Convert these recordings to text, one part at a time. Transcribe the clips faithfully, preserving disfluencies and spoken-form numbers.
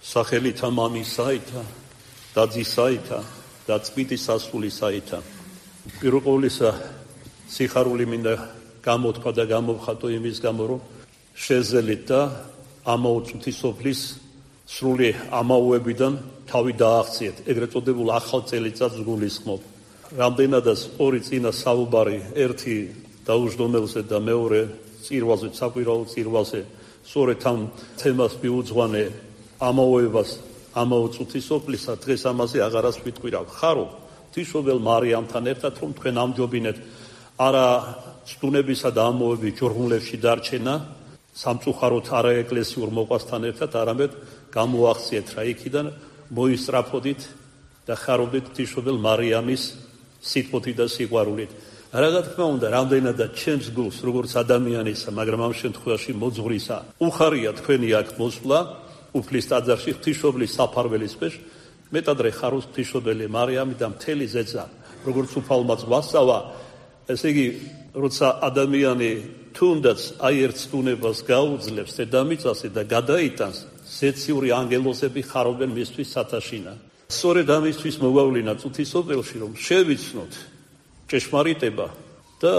სახელითა მამისაითა და ძისაითა და წმინდის სასულისაითა. პირველ ყოვლისა სიხარული მინდა გამოთქვა და გამოვხატო იმის გამო, რომ შეძლეთ და ამაო წუთისოფლის სრული ამაოებიდან თავი დააღწიეთ, ეგრეთ წოდებულ ახალ წელიწადს გულისხმობ. რამდენადაც ორი წინა საუბარი, ერთი დაუჯდომელზე და მეორე წირვალზე, საკვირაო წირვალზე, სწორედ ამ თემას მიუძღვანე ამაოებას, ამაო წუთისოფლისა, დღეს ამაზე აღარას ვიტყვირავ. ხარო ღვთისმშობელ მარიამთან ერთად, რომ თქვენ ამჯობინეთ არა სტუნებისა და ამაოების ჯოღუნლებში დარჩენა, სამწუხაროდ არა ეკლესიურ მოყვასთან ერთად, არამედ გამოახციეთ რა იქიდან მოისწრაფოდით და ხარობდით ღვთისმშობელ მარიამის სიტყვით და სიყვარულით. რა თქმა უნდა, რამდენადაც ჩემს გულს, როგორც ადამიანისა, მაგრამ ამ შემთხვევაში მოძღვრისა, უხარია თქვენი აქ მოსვლა უფლის ტაძარში ღვთისმშობლის საფარველის ქვეშ, მეტადრე ხარობს ღვთისმშობელი მარიამი და მთელი ზეწა, როგორც უფალმაც ვასწავა, ესე იგი, როცა ადამიანი თუნდაც აი ერთ სტუნებას გაუძლებს დედამიწაზე და გადაიტანს, ზეციური ანგელოზები ხარობენ მისთვის სათაშინა. სწორედ ამისთვის მოგვავლინა წუთისოფელში, რომ შევიცნოთ ჭეშმარიტება და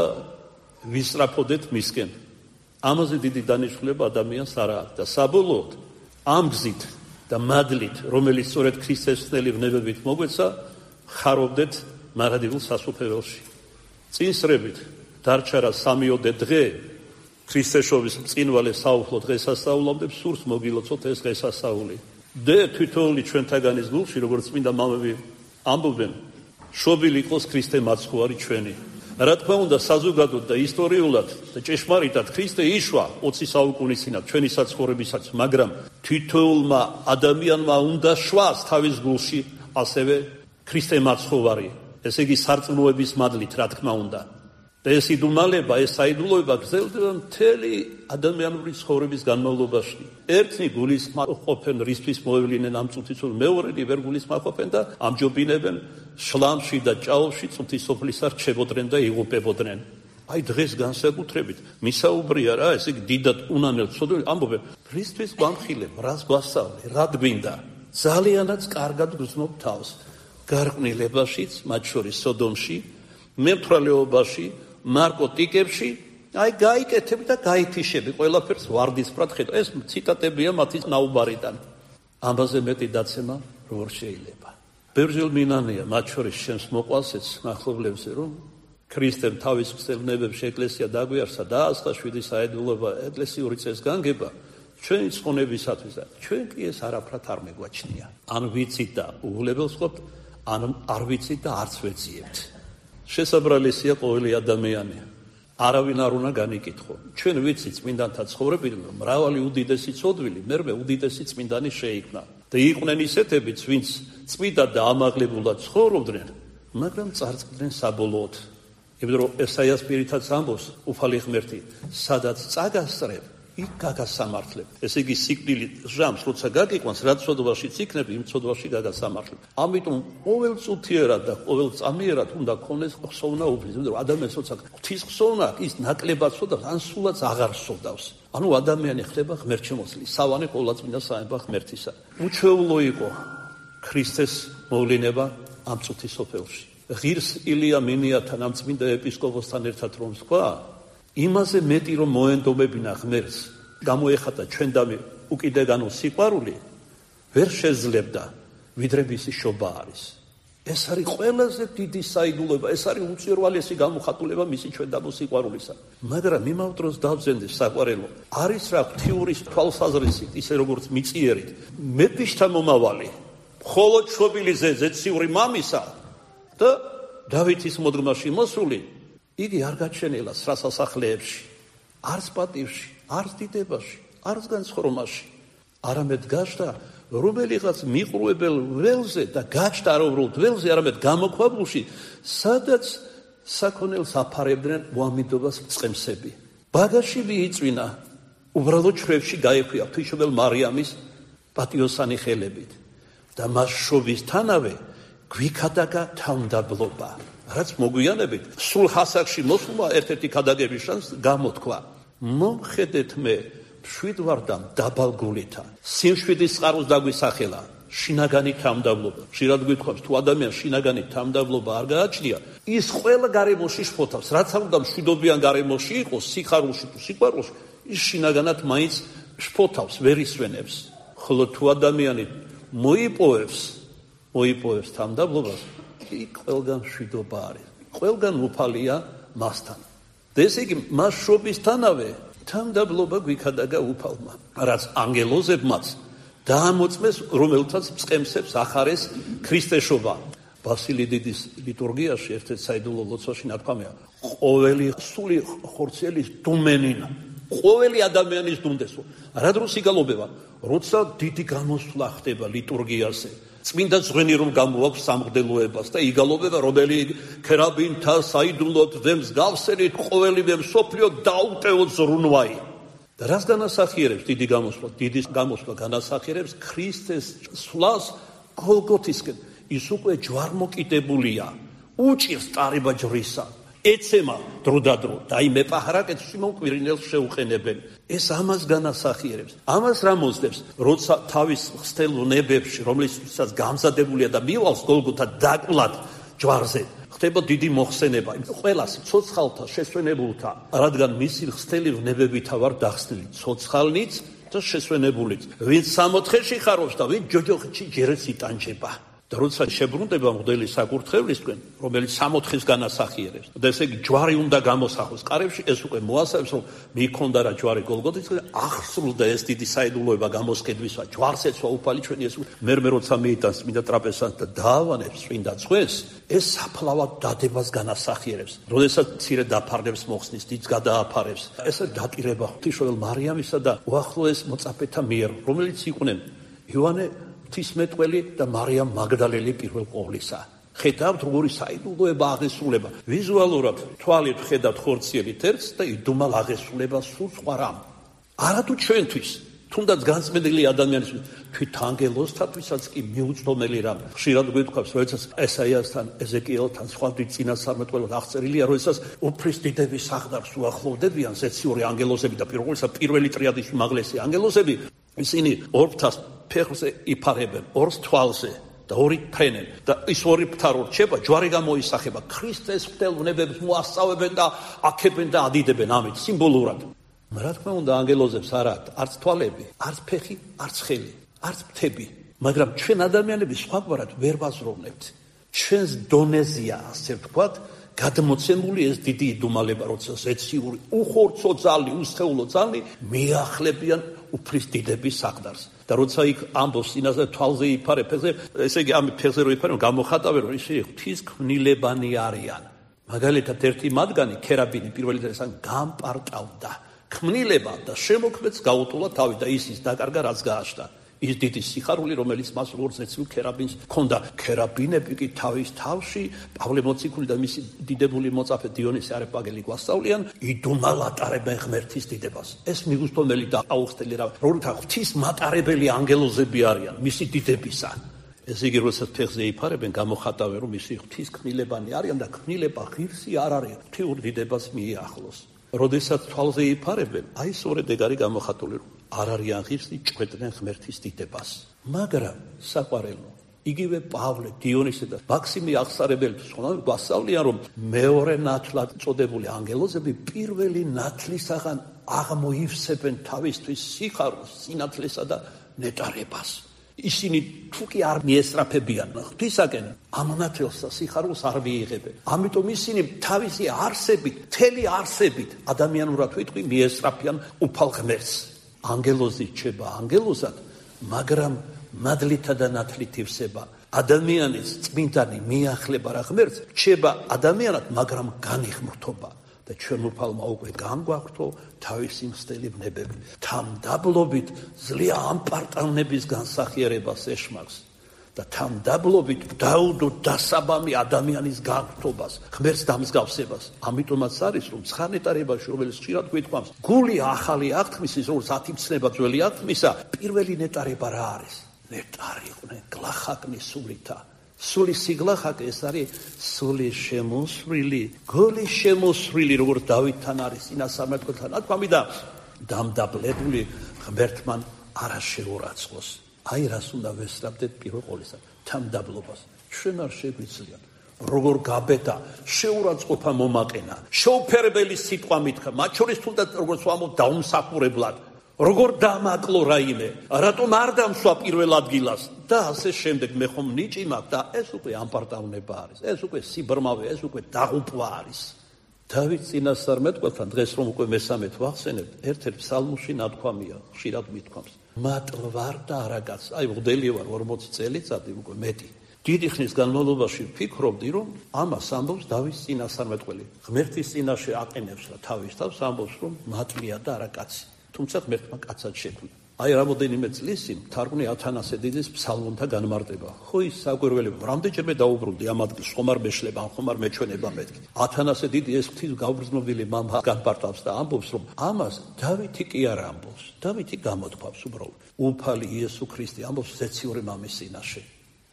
ვისწრაფოდეთ მისკენ. ამაზე დიდი დანიშნულება ადამიანს არ აქვს და საბოლოოდ ამ გზით და მადლით, რომელიც სწორედ ქრისტესწნელი ვნებებით მოგვეცა, ხარობდეთ მარადიულ სასუფეველში. წინსრებით დარჩა რა სამიოდე დღე ქრისტეშობის მწინვალე საუფლო დღესასწაულამდე, სურს მოგილოცოთ ეს დღესასწაული. და თვითონული ჩვენთაგანის გულში, როგორც წმინდა მამები ამბობენ, შობილი იყოს ქრისტე მაცხოვარი ჩვენი. რა თქმა უნდა, საზოგადოდ და ისტორიულად და ჭეშმარიტად ქრისტე იშვა ოცი საუკუნის წინათ ჩვენი საცხოვრებისაც, მაგრამ თითოეულმა ადამიანმა უნდა შვას თავის გულში ასევე ქრისტე მაცხოვარი, ესე იგი სარწმუნოების მადლით, რა თქმა უნდა. და ეს იდუმალება, ეს საიდუმლოება გრძელდება მთელი ადამიანური ცხოვრების განმავლობაში. ერთნი გულისხმობენ, რისთვის მოევლინენ ამ წუთისოფლს, მეორენი ვერ გულისხმობენ და ამჯობინებენ შლამში და ჭაობში წუთისოფლისა რჩებოდნენ და იღუპებოდნენ. აი დღეს განსაკუთრებით მისაუბრია რა, ესე იგი დიდად უნანელ ცოდვილი ამბობენ, რისთვის გვამხილებ, რას გვასწავლე, რა გვინდა. ძალიანაც კარგად გრძნობ თავს. გარყვნილებაშიც, მათ შორის სოდომში, მემთვრალეობაში, ნარკოტიკებში, აი გაიკეთები და გაიფიშები, ყველაფერს ვარდისფრად ხედავ. ეს ციტატებია მათი ნაუბარიდან. ამაზე მეტი დაცემა როგორ შეიძლება. ბევრჯერ მინანია, მათ შორის ჩემს მოყვალსეც მახლობლებზე, რომ ქრისტემ თავის ქსელნებებში ეკლესია დაგვიარსა, დაასხა შვიდი საიდუმლოება, ეკლესიური წესგანგება ჩვენი წყონებისათვის და ჩვენ კი ეს არაფრად არ მეგვაჩნია. ან ვიცით და უღლებელს ყოფთ, ან არ ვიცით და არც ვეძიებთ. შესაბრალესია ყოველი ადამიანი. არავინ არ უნდა განიკითხო. ჩვენ ვიცით წმინდანთა ცხოვრებიდან, მრავალი უდიდესი ცოდვილი, მერმე უდიდესი წმინდანი შეიქმნა. და იყვნენ ისეთებიც, ვინც წმინდა და ამაღლებულად ცხოვრობდნენ, მაგრამ წარწყდნენ საბოლოოდ. იმიტომ რომ ესაიას პირითაც ამბობს უფალი ღმერთი, სადაც წაგასწრებ, იქ გაგასამართლებ. ესე იგი სიკვდილი ჟამს როცა გაგიყვანს, რაც ცოდვაშიც იქნებ, იმ ცოდვაში გაგასამართლებ. ამიტომ ყოველ წუთიერად და ყოველ წამიერად უნდა ქონდეს ხსოვნა უფლის. იმიტომ რომ ადამიანს როცა ღვთის ხსოვნა აქვს, ის ნაკლებად სვდავს, ან სულაც აღარ სვდავს. ანუ ადამიანი ხდება ღმერთშემოცლილი, სავანე ყოვლადწმინდა საება ღმერთისა. უჩვეულო იყო ქრისტეს მოვლინება ამ წუთისოფელში. ღირს ილია მინიათან ამ წმინდა ეპისკოპოსთან ერთად რომ თქვა, იმაზე მეტი რომ მოენდობებინა ღმერთს, გამოეხატა ჩვენდამი უკიდეგანო სიყვარული, ვერ შეძლებდა, ვიდრე მისი შობა არის. ეს არის ყველაზე დიდი საიდუმლოება, ეს არის უწირვალესი გამოხატულება მისი ჩვენდამო სიყვარულისა. მაგრამ იმავ დროს დავზენდეს საყვარელო, არის რა ღვთიური თვალსაზრისით, ისე როგორც მიწიერით, მეფიშთა მომავალი, მხოლოდ შობილი ზეციური მამისა და დავითის მოდგმაში მოსული, იგი არ გაჩენილა სრა სასახლეებში, არც პატივში, არც დიდებაში, არც განცხრომაში, არამედ გაჩნდა რომელიღაც მიყრუებელ ველზე და გაჩნდა არ უბრალოდ ველზე, არამედ გამოქვაბულში, სადაც საქონელს აფარებდნენ მოამიდობას მწყემსები. ბაგაში მიიწვინა, უბრალოდ ჩვევში გაექვია ღვთისმშობელ მარიამის პატიოსანი ხელებით და მას შობისთანავე გვიქადაგა თავმდაბლობა. რაც მოგვიანებით სულ ხასაკში მოსულა ერთ-ერთი ქადაგების შანსს გამოთქვა. მომხედეთ მე შვიდ ვარ და დაბალ გულითა. სიმშვიდის წყაროს დაგვისახელა შინაგანი თამდავლობა. ხშირად გვითხოვს თუ ადამიანს შინაგანი თამდავლობა არ გააჩნია, ის ყველა გარემოში შფოთავს. რაც არ უნდა მშვიდობიან გარემოში იყოს, სიხარულში თუ სიყვარულში, ის შინაგანად მაინც შფოთავს, ვერ ისვენებს. ხოლო თუ ადამიანი მოიპოვებს, მოიპოვებს თამდავლობას, იქ ყველგან მშვიდობა არის. ყველგან უფალია მასთან. და ესე იგი, მას შობისთანავე თამდავლობა გვიქადაგა უფალმა, რაც ანგელოზებმაც დაამოწმეს, რომელთაც მწყემსებს ახარეს ქრისტეშობა. ბასილი დიდის ლიტურგიაში ერთ-ერთ საიდუმლო ლოცვაში ნათქვამია, ყოველი სული ხორციელის დუმენინა, ყოველი ადამიანის დუმდესო. რა დროს იგალობება? როცა დიდი გამოსვლა ხდება ლიტურგიაზე. წმინდა ძღვენი რომ გამოაქვს სამღდელოებას და იგალობება, რომელი ქერაბინთა საიდუმლოდ და მსგავსებით ყოველივე მსოფლიო დაუტევო ზრუნვაი. და რას განასახიერებს დიდი გამოსვლა? დიდი გამოსვლა განასახიერებს ქრისტეს სვლას გოლგოთისკენ. ის უკვე ჯვარმოკიდებულია, უჭირს ტარება ჯვრისა, ეცემა დრო და დრო და აი მეპაჰრაკეთს სიმონკვირინელს შეუყენებენ. ეს ამას განასახიერებს. ამას რა მოსდევს? როცა თავის ხსთელ ნებებში, რომლისთვისაც გამზადებულია და მივალს გოლგოთა დაკლად ჯვარზე, ხდება დიდი მოხსენება. ყველას ცოცხალთა შესვენებულთა, რადგან მისი ხსთელი ნებებითა ვარ დახსნილი, ცოცხალნიც და შესვენებულიც. ვინც სამოთხეში ხარობს და ვინც ჯოჯოხეთში ჯერაც იტანჯება. და როცა შებრუნდება მღვდელი საკურთხევლისკენ, რომელიც სამოთხეს განასახიერებს, და ესე იგი ჯვარი უნდა გამოსახოს კარებში, ეს უკვე მოასწავებს, რომ მიქონდა რა ჯვარი გოლგოთისკენ, აღსრულდა ეს დიდი საიდუმლოება გამოსყიდვისა, ჯვარს ეცვა უფალი ჩვენი ეს მერმე როცა მიიტანს წმინდა ტრაპეზას და დაავანებს წმინდა ძღვენს, ეს საფლავად დადებას განასახიერებს. როდესაც მცირე დაფარნებს მოხსნის, დიდს გადააფარებს. ესე დაპირება ღვთისმშობელ მარიამისა და უახლოეს მოწაფეთა მიერ, რომელიც იყვნენ იოანე ღვთისმეტყველი და მარიამ მაგდალელი პირველ ყოვლისა. ხედავთ როგორი საიდუმლოება აღესრულება. ვიზუალურად თვალით ხედავთ ხორციელი თერს და იდუმალ აღესრულება სულ სხვა რამ. არათუ ჩვენთვის, თუნდაც განწმენდილი ადამიანისთვის, თვით ანგელოზთათვისაც კი მიუწვდომელი რამ. ხშირად გვითხოვს, როდესაც ესაიასთან, ეზეკიელთან, სხვა დიდ წინასწარმეტყველად აღწერილია, როდესაც უფლის დიდების საღდარს უახლოვდებიან ზეციური ანგელოზები და პირველისა პირველი ტრიადის უმაღლესი ანგელოზები, ისინი ორ ფრთას ფეხზე იფარებენ, ორს თვალზე და ორი ფრენენ და ის ორი ფრთა რო რჩება, ჯვარი გამოისახება, ქრისტეს ღვთელნებებს მოასწავებენ და აქებენ და ადიდებენ ამით სიმბოლურად. რა თქმა უნდა, ანგელოზებს არ აქვთ არც თვალები, არც ფეხი, არც ხელი, არც ფრთები, მაგრამ ჩვენ ადამიანები სხვაგვარად ვერ ვაზროვნებთ. ჩვენს დონეზეა, ასე ვთქვათ, გადმოცემული ეს დიდი იდუმალება, როცა ზეციური, უხორცო ძალი, უსხეულო ძალი მიახლებიან უფლის დიდების საღდარს. და როცა იქ ამბობს წინაზე თვალზე იფარე, ფეხზე, ესე იგი ამ ფეხზე რო იფარე, გამოხატავენ, რომ ისინი ღვთის ქმნილებანი არიან. მაგალითად, ერთი მათგანი, ქერაბინი, პირველი დღესან გამპარტავდა. ქმნილება და შემოქმედს გაუტოლა თავი და ისის დაკარგა, რაც გააჩნდა. ის დიდი სიხარული, რომელიც მას ორზეცილ ქერაბინს ჰქონდა. ქერაბინები კი თავის თავში, პავლე მოციქული და მისი დიდებული მოწაფე დიონისე არეპაგელი გვასწავლიან, იდუმალ ატარებენ ღმერთის დიდებას. ეს მიგუსტომელი და აუხსტელი რა, როცა ღვთის მატარებელი ანგელოზები არიან, მისი დიდებისა. ესე იგი, როდესაც ფეხზე იფარებენ, გამოხატავენ, რომ ისი ღვთის ქმნილებანი არიან და ქმნილება ღირსი არ არის, ღვთიურ დიდებას მიიახლოს. როდესაც თვალზე იფარებენ, აი სწორედ ეგ არის გამოხატული, რომ არ არიან ღირსი, ჭკვედნენ ღმერთის დიდებას. მაგრამ საყვარელო, იგივე პავლე, დიონისე და მაქსიმე აღსარებელი სხვანაირ გვასწავლიან, რომ მეორე ნათლად წოდებული ანგელოზები პირველი ნათლისაგან აღმოივსებენ თავისთვის სიხარულს, სინათლესა და ნეტარებას. ისინი თუ კი არ მიესწრაფებიან ღვთისაკენ, ამ ნათელს და სიხარულს არ მიიღებენ. ამიტომ ისინი თავისი არსებით, მთელი არსებით ადამიანურად ვიტყვი მიესწრაფიან უფალ ღმერთს. ანგელოზი რჩება ანგელოზად, მაგრამ მადლითა და ნათლით ივსება. ადამიანის წმინდანი მიახლება რა ღმერთს, რჩება ადამიანად, მაგრამ განიღმრთობა. და ჩვენ უფალმა უკვე განგვაგვთო თავისი მსდელი ბნებები. თამდაბლობით ძლია ამ პარტავნების განსახიერებას ეშმაკს და თამდაბლობით დაუდო დასაბამი ადამიანის განღვთობას, ღმერთს დამსგავსებას. ამიტომაც არის, რომ ცხანეტარებაში, რომელიც ხშირად გვითქვამს, გული ახალი აღთქმის, როგორც ათიმცნება ძველი აღთქმისა, პირველი ნეტარება რა არის? ნეტარი იყვნენ გლახაკნი სულითა. სული სიგლახაკი, ეს არის სული შემოსვლილი, გული შემოსვლილი, როგორც დავითთან არის წინასწარმეტყველთან. ნათქვამი და დამდაბლებული ღმერთმან არა შეურაცხყოს. აი რას უნდა ვესწრაფდეთ პირველ ყოვლისა, თამდაბლობას. ჩვენ არ შეგვიძლია. როგორ გაბედა, შეურაცხყოფა მომაყენა, შეუფერებელი სიტყვა მითქვა, მათ შორის თუნდაც როგორც ვამბობ დაუმსახურებლად. როგორ დამაკლო რაიმე, რატომ არ დამსვა პირველ ადგილას და ასე შემდეგ. მე ხომ ნიჭი მაქვს და ეს უკვე ამპარტავნება არის, ეს უკვე სიბრმავე, ეს უკვე დაღუპვა არის. დავით წინასწარმეტყველთან დღეს რომ უკვე მესამედ ვახსენებთ, ერთ-ერთ ფსალმში ნათქვამია, ხშირად მithქვამს. მატლ ვარ და არაგაც, აი მღვდელი ვარ ორმოცი წელიწადი უკვე მეტი. დიდი ხნის განმავლობაში ვფიქრობდი, რომ ამას ამბობს დავით წინასწარმეტყველი. ღმერთის წინაშე აყენებს რა თავის თავს, ამბობს რომ მატლია და არა კაცი. თუმცა ღმერთმა კაცად შექმნა. აი რამოდენიმე წლის წინ თარგმნი ათანასე დიდის ფსალმუნთა განმარტება. ხო ის საკვირველება, რამდენჯერმე დაუბრუნდი ამ ადგილს, ხომ არ მეშლება, ხომ არ მეჩვენება მეთქი. ათანასე დიდი ეს ღვთის გაუგრძნობილი მამა განმარტავს და ამბობს, რომ ამას დავითი კი არ ამბობს. დავითი გამოთქვავს უბრალოდ. უფალი იესო ქრისტე ამბობს ზეციური მამის წინაშე.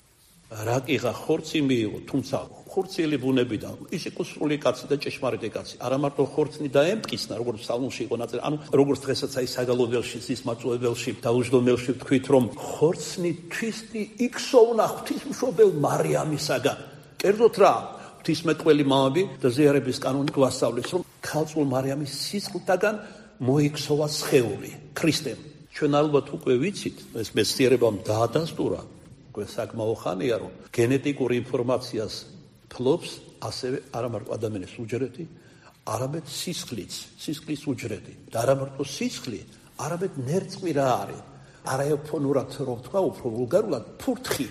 რაკიღა ხორცი მიიღო, თუმცა ხორციელი ბუნებიდან ის იყო სრული კაცი და ჭეშმარიტი კაცი. არა მარტო ხორცნი დაემტკისნა, როგორც ფსალმუნში იყო ნაწილი, ანუ როგორც დღესაც აი საგალობელში, სისმაწუებელში, დაუჯდომელში ვთქვით, რომ ხორცნი თვისტი იქსოვნა ღვთისმშობელ მარიამისაგან. კერძოდ რა, ღვთისმეტყველი მამები და ზიარების კანონი გვასწავლის, რომ ქალწულ მარიამის სისხლთაგან მოიქსოვა სხეული ქრისტემ. ჩვენ ალბათ უკვე ვიცით, ეს მეცნიერებამ დაადასტურა. საკმაო ხანია რომ გენეტიკურ ინფორმაციას ფლობს ასევე არა მარტო ადამიანის უჯრედი, არამედ სისხლიც, სისხლის უჯრედი და არა მარტო სისხლი, არამედ ნერწყვი რა არის. არაეფონურად რომ ვთქვა, უფრო ვულგარულად ფურთხი.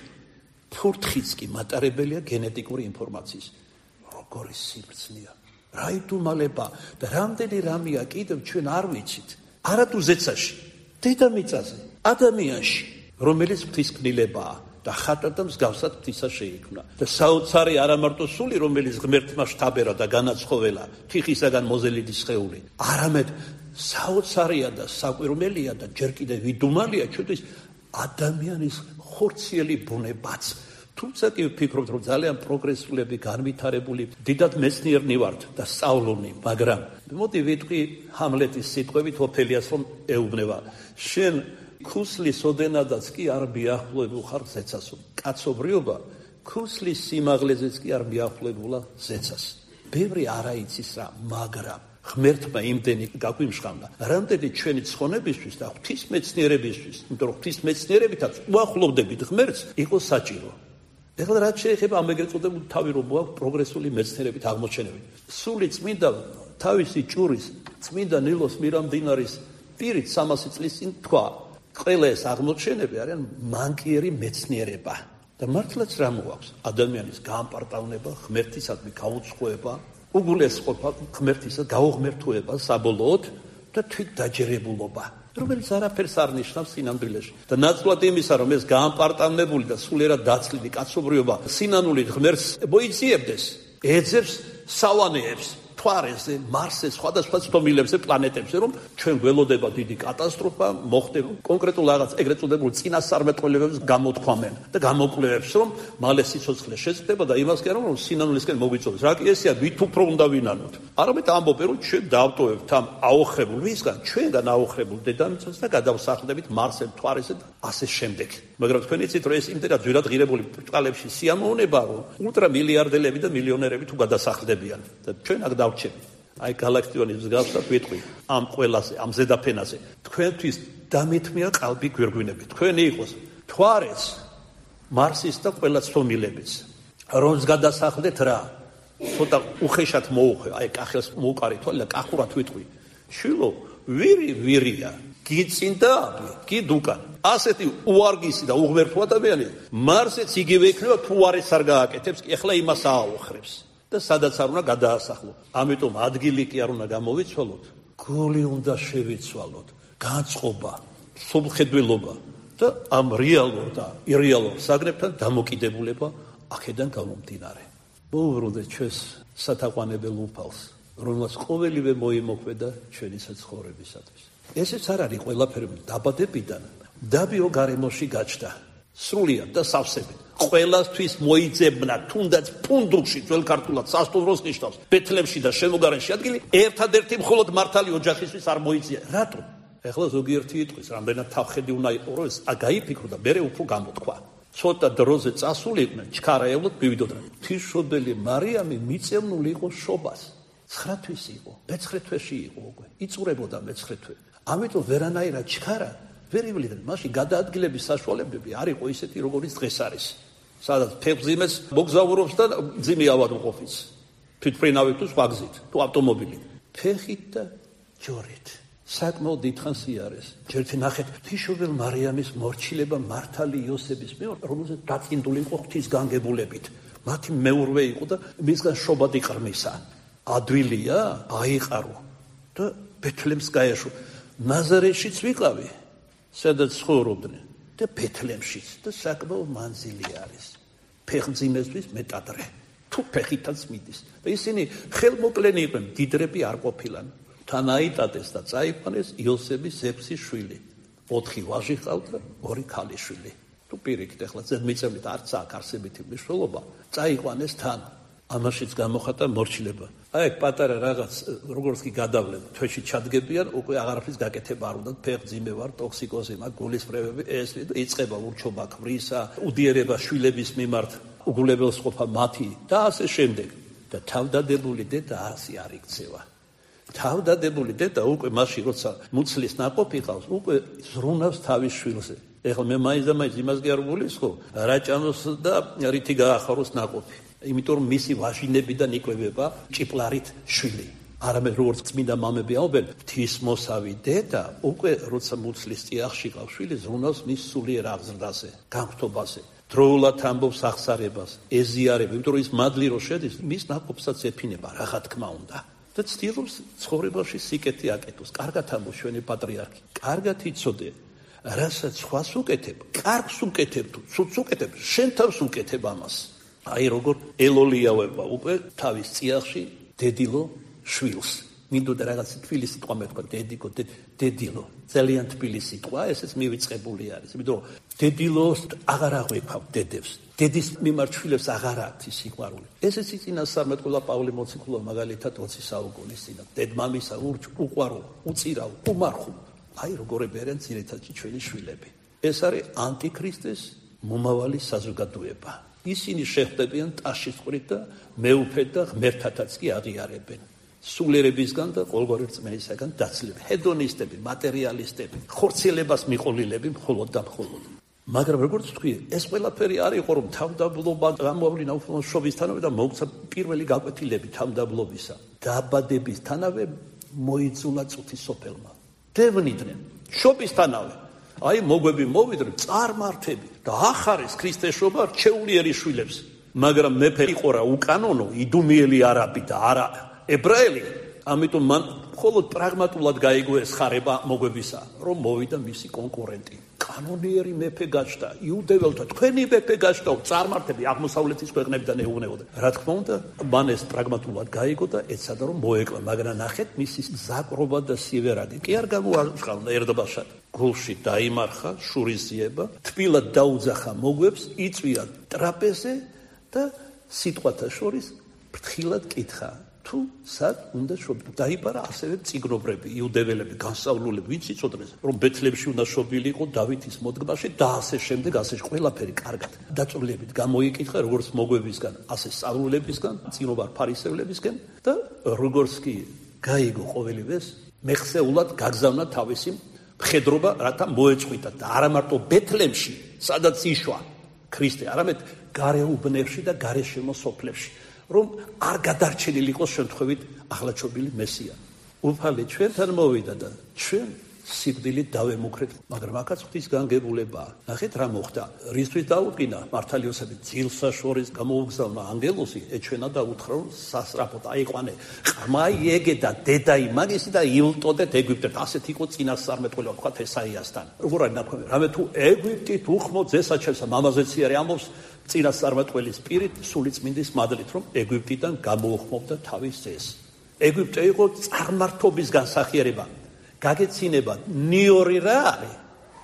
ფურთხიც კი მატარებელია გენეტიკური ინფორმაციის. როგორი სიბრძნეა, რა იდუმალება და რამდენი რამეა კიდევ ჩვენ არ ვიცით. არა თუ ზეცაში, დედამიწაზე, ადამიანში, რომელიც ღვთისკნილებაა. და ხატად და მსგავსად ღვთისა შეიქმნა. და საოცარი არა მარტო სული, რომელიც ღმერთმა შთაბერა და განაცხოველა, თიხისაგან მოზელილი სხეული, არამედ საოცარია და საკვირველია და ჯერ კიდევ ვიდუმალია ჩვენთვის ადამიანის ხორციელი ბუნებაც. თუმცა კი ვფიქრობთ, რომ ძალიან პროგრესულები, განვითარებული, დიდად მეცნიერნი ვართ და სწავლულნი, მაგრამ მოდი ვიტყვი ჰამლეტის სიტყვებით ოფელიას, რომ ეუბნება, შენ ქუსლის ოდენადაც კი არ მიახლოებულ ხარ ზეცასო. კაცობრიობა ქუსლის სიმაღლეზეც კი არ მიახლოებულა ზეცას. ბევრი არა იცის რა, მაგრამ ღმერთმა იმდენი გაგვიმშხამდა, რამდენი ჩვენი ცხონებისთვის და ღვთისმეცნიერებისთვის, იმიტომ რომ ღვთისმეცნიერებითაც უახლოვდებით ღმერთს, იყო საჭირო. ეხლა რაც შეეხება ამ ეგრეთ წოდებულ თავი რომ მოაქვს პროგრესული მეცნიერებით აღმოჩენები. სული წმინდა თავისი ჭურის წმინდა ნილოს მირამდინარის პირით სამასი წლის წინ თქვა. ყველა ეს აღმოჩენები არიან მანკიერი მეცნიერება და მართლაც რა მოაქვს ადამიანის გაამპარტავნება, ღმერთისადმი გაუწყოება, უგულესყოფა ღმერთისა გაუღმერთოება საბოლოოდ და თვით დაჯერებულობა, რომელიც არაფერს არ ნიშნავს სინამდვილეში. და ნაცვლად იმისა, რომ ეს გაამპარტავნებული და სულიერად დაცლილი კაცობრიობა სინანულით ღმერთს მოიძიებდეს, ეძებს სავანეებს მთვარეზე, მარსზე, სხვადასხვა ცდომილებზე, პლანეტებზე, რომ ჩვენ გველოდება დიდი კატასტროფა, მოხდება კონკრეტულ რაღაც ეგრეთ წოდებულ წინასწარმეტყველებებს გამოთქვამენ და გამოკვლევებს, რომ მალე სიცოცხლე შეწყდება და იმას კი არა, რომ სინანულისკენ მოგვიწოვდეს. რა კი ესეა, ვით უფრო უნდა ვინანოთ. არამედ ამბობენ, რომ ჩვენ დავტოვებთ ამ აოხრებულ ვისგან, ჩვენგან აოხრებულ დედამიწას და გადავსახლდებით მარსზე, მთვარეზე და ასე შემდეგ. მაგრამ თქვენ იცით, რომ ეს იმდენად ძვირად ღირებული ბრჭყალებში სიამოვნებაა, რომ ულტრამილიარდელები და მილიონერები თუ გადასახლდებიან და ჩვენ აქ დავჩები. აი გალაქტიონის მსგავსად ვიტყვი ამ ყველაზე, ამ ზედაფენაზე. თქვენთვის დამეთმია ყალბი გვერგვინები. თქვენი იყოს მთვარეს, მარსის და ყველა ცდომილების. რომს გადასახლდეთ რა? ცოტა უხეშად მოუხე, აი კახელს მოუყარი თვალე და კახურად ვიტყვი. შვილო, ვირი ვირია. გიწინდა, გიდუკან. ასეთი უარგისი და უღმერთო ადამიანი მარსეც იგივე იქნება თუ არეს არ გააკეთებს, ეხლა იმას ააოხრებს. და სადაც არ უნდა გადაასახლო. ამიტომ ადგილი კი არ უნდა გამოვიცვალოთ, გული უნდა შევიცვალოთ, გაწყობა, სულხედველობა და ამ რეალურ და ირეალურ საგნებთან დამოკიდებულება აქედან გამომდინარე. მოუბრუნდეთ ჩვენს სათაყვანებელ უფალს, რომელსაც ყოველივე მოიმოქმედა ჩვენი საცხოვრებისათვის. ესეც არ არის ყველაფერი დაბადებიდან, დაბიო გარემოში გაჩნდა. სრულიად და სავსებით. ყველასთვის მოიძებნა თუნდაც ფუნდუკში ძველ ქართულად სასტუმროს ნიშნავს ბეთლემში და შემოგარენში ადგილი ერთადერთი მხოლოდ მართალი ოჯახისთვის არ მოიწია. რატო? ეხლა ზოგიერთი იტყვის, რამდენად თავხედი უნდა იყო, რომ ეს გაიფიქრო და მერე უფრო გამოთქვა. ცოტა დროზე წასულიყვნენ, ჩქარაევლოდ მივიდოდნენ. ღვთისმშობელი მარიამი მიწევნული იყო შობას. ცხრა თვის იყო, მეცხრე თვეში იყო უკვე. იწურებოდა მეცხრე თვე. ამიტომ ვერანაირად ჩქარა ვერ ივლიდნენ. მაშინ გადაადგილების საშუალებები არ იყო ისეთი, როგორიც დღეს არის. სადაც ფეხმძიმეს მოგზაურობს და მძიმე ავადმყოფიც. თვითმფრინავით თუ სხვა გზით, თუ ავტომობილით. ფეხით და ჯორით. საკმაოდ დიდხანს იარეს. ჯერთ ნახეთ ღვთისმშობელ მარიამის მორჩილება მართალი იოსების მიერ, რომელზეც დაწინდული იყო ღვთისგანგებულებით. მათი მეურვე იყო და მისგან შობადი ყრმისა. ადვილია აიყარო და ბეთლემს გაეშო. ნაზარეთშიც ვიყავი, სადაც ცხოვრობდნენ და ბეთლემშიც და საკმაოდ მანძილი არის. ფეხმძიმესთვის მეტადრე. თუ ფეხითაც მიდის. და ისინი ხელმოკლენი იყვნენ, დიდრები არ ყოფილან. თან აიტადეს და წაიყვანეს იოსების ექვსი შვილი. ოთხი ვაჟი ჰყავთ და ორი ქალიშვილი. თუ პირიქით ახლა ზედმიწევნით არც აქ არსებითი მნიშვნელობა, წაიყვანეს თან. ამაშიც გამოხატა მორჩილება. აი ეგ პატარა რაღაც როგორც კი გადავლენ, თვეში ჩადგებიან, უკვე აღარაფრის გაკეთება არ უნდა, ფეხმძიმე ვარ, ტოქსიკოზი მაქვს, გულისფრევები, ეს იწყება ურჩობა ქმრისა, უდიერება შვილების მიმართ, უგულებელს ყოფა მათი და ასე შემდეგ. და თავდადებული დედა ასე არ იქცევა. თავდადებული დედა უკვე მაშინ როცა მუცლის ნაყოფი ყავს, უკვე ზრუნავს თავის შვილზე. ეხლა მე მაინც და მაინც იმას კი არ გულისხმობ, რა ჭამოს და რითი გაახაროს ნაყოფი. იმიტომ რომ მისი ვაჟინებიდან იკვებება ჭიპლარით შვილი. არამედ როგორც წმინდა მამები აობენ, ღვთისმოსავი დედა უკვე როცა მუცლის წიაღში ყავს შვილი, ზრუნავს მის სულიერ აღზრდაზე, განხთობაზე. დროულად ამბობს აღსარებას, ეზიარება, იმიტომ რომ ის მადლი რო შედის, მის ნაყოფსაც ეფინება, რა თქმა უნდა. და ცდილობს ცხოვრებაში სიკეთე აკეთოს. კარგად ამბობს ჩვენი პატრიარქი. კარგად იცოდე, რასაც სხვას უკეთებ, კარგს უკეთებ თუ ცუდს უკეთებ, შენ თავს უკეთებ ამას. აი როგორ ელოლიავება უკვე თავის წიაღში დედილო შვილს. მინდოდა რაღაც თბილი სიტყვა მეთქვა, დედიკო, დედილო. ძალიან თბილი სიტყვა, ესეც მივიწყებული არის. იმიტომ რომ დედილოს აღარ აღვიქვავ დედებს. დედის მიმართ შვილებს აღარ აქვს ის სიყვარული. ესეც წინასწარმეტყველა პავლე მოციქულმა მაგალითად ოცი საუკუნის წინ. დედმამისა უყვარო, უწირავ, უმარხო. აი როგორებერენ ძირითადად ჩვენი შვილები. ეს არის ანტიქრისტეს მომავალი საზოგადოება. ისინი შეხვდებიან ტაშის ყვრით და მეუფედ და ღმერთათაც კი აღიარებენ. სულიერებისგან და ყოველგვარი რწმენისაგან დაცლები. ჰედონისტები, მატერიალისტები, ხორციელებას მიყოლილები მხოლოდ და მხოლოდ. მაგრამ როგორც თქვი, ეს ყველაფერი არ იყო რომ თავდაბლობა გამოვლინა უშობისთანავე და მოუცა პირველი გაკვეთილები თავდაბლობისა. დაბადებისთანავე მოიწულა წუთის სოფელმა. დევნიდნენ შობისთანავე. აი მოგვები მოვიდნენ წარმართები და ახარეს ქრისტეშობა რჩეულიერი შვილებს. მაგრამ მეფე იყო რა უკანონო, იდუმიელი არაბი და არა ებრაელი. ამიტომ მან მხოლოდ პრაგმატულად გაიგო ეს ხარება მოგვებისა, რომ მოვიდა მისი კონკურენტი. კანონიერი მეფე გაჩნდა, იუდეველთა თქვენი მეფე გაჩნდა, წარმართები აღმოსავლეთის ქვეყნებიდან ეუბნებოდა. რა თქმა უნდა, მან ეს პრაგმატულად გაიგო და ეცადა რომ მოეკლა, მაგრამ ნახეთ მისი ზაკრობა და სივერადი. კი არ გამოაჩყავდა ერდობაშად. გულში დაიმარხა შურისძიება, თბილად დაუძახა მოგვებს, იწვია ტრაპეზე და სიტყვათა შორის ფრთხილად კითხა. თუ სად უნდა შობილიყო. დაიბარა ასევე წიგნობრები, იუდეველები, განსწავლულები, ვინც იცოდნენ, რომ ბეთლემში უნდა შობილიყო დავითის მოდგმაში და ასე შემდეგ, ასე ყველაფერი კარგად დაწვრილებით გამოიკითხა, როგორც მოგვებისგან, ასე სწავლულებისგან, წინობარ ფარისევლებისგან და როგორც კი გაიგო ყოველივეს, მეხსეულად გაგზავნა თავისი მხედრობა, რათა მოეწყვიტა და არა მარტო ბეთლემში, სადაც იშვა ქრისტე, არამედ გარეუბნებში და გარეშემოსოფლებში. რომ არ გადარჩენილიყო შემთხვევით აღლაჩობილი მესია. უფალი ჩვენთან მოვიდა და ჩვენ სიკვდილით დავემუქრეთ, მაგრამ აქაც ღვთის განგებულებაა. ნახეთ რა მოხდა. რისთვის დაუყინა მართალი იოსები ძილსა შორის გამოუგზავნა ანგელოზი, ეჩვენა და უთხრა რომ სასწრაფოდ აიყვანე ყრმა იეგე და დედა იმაგისი და ივლტოდეთ ეგვიპტეთ. ასეთ იყო წინასწარმეტყველება თქვა ესაიასთან. როგორ არის ნაქვამი? რამე თუ ეგვიპტით უხმო ძესაჩელსა მამაზეციარი ამბობს წინასწარმეტყველის პირით სულიწმინდის მადლით, რომ ეგვიპტიდან გამოუხმობდა თავის ძეს. ეგვიპტე იყო წარმართობის განსახიერება. გაგეცინება ნიორი რა არის?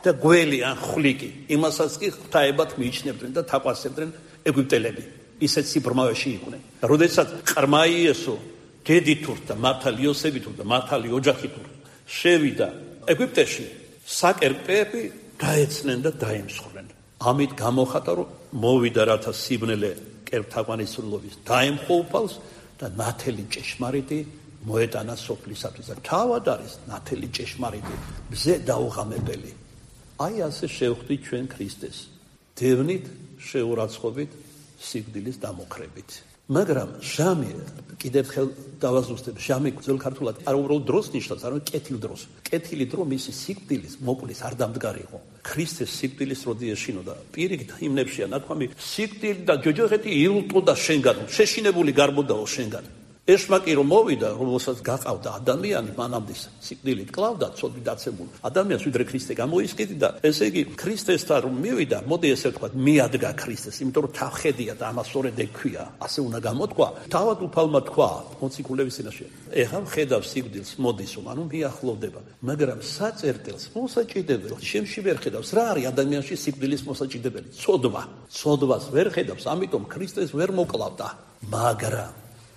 და გველი ან ხვლიკი. იმასაც კი ღვთაებად მიიჩნევდნენ და თაყვანისებდნენ ეგვიპტელები. ისეთ სიბრმავეში იყვნენ. როდესაც ყრმა იესო დედი თურდა, მართალი იოსები თურდა, მართალი ოჯახი თურდა, შევიდა ეგვიპტეში, საკერპეები დაეცნენ და დაემსხვრნენ. ამით გამოხატა, რომ მოვიდა რათა სიბნელე კერპთაყვანისმცემლობის დაემხო უფალს და ნათელი ჭეშმარიტი მოეტანა სოფლისათვის. და თავად არის ნათელი ჭეშმარიტი, მზე დაუღამებელი. აი ასე შევხვდით ჩვენ ქრისტეს. დევნით, შეურაცხობით, სიკვდილის დამოქრებით. მაგრამ ჟამი, კიდევ ხელ დავაზუსტებ, ჟამი ძველ ქართულად არ უბრალოდ დროს ნიშნავს, არამედ კეთილ დროს. კეთილი დრო მისი სიკვდილის მოკვლის არ დამდგარიყო. ქრისტეს სიკვდილის როდი ეშინოდა, პირიქით ჰიმნებშია ნათქვამი, სიკვდილი და ჯოჯოხეთი ილტოდა შენგან, შეშინებული გარბოდაო შენგან. ეშმაკი რომ მოვიდა, რომელსაც გაყავდა ადამიანი, მანამდე სიკვდილით კლავდა, ცოდვი დაცემული. ადამიანს ვიდრე ქრისტე გამოისყიდი და ესე იგი ქრისტესთან რომ მივიდა, მოდი ესე ვთქვათ, მიადგა ქრისტეს, იმიტომ რომ თავხედია და ამას სწორედ ექვია, ასე უნდა გამოთქვა. თავად უფალმა თქვა მოციქულების წინაშე. ეხლა ხედავს სიკვდილს, მოდის, ანუ მიახლოვდება, მაგრამ საწერტელს მოსაჭიდებელი, შემში ვერ ხედავს, რა არის ადამიანში სიკვდილის მოსაჭიდებელი? ცოდვა. ცოდვას ვერ ხედავს, ამიტომ ქრისტეს ვერ მოკლავდა, მაგრამ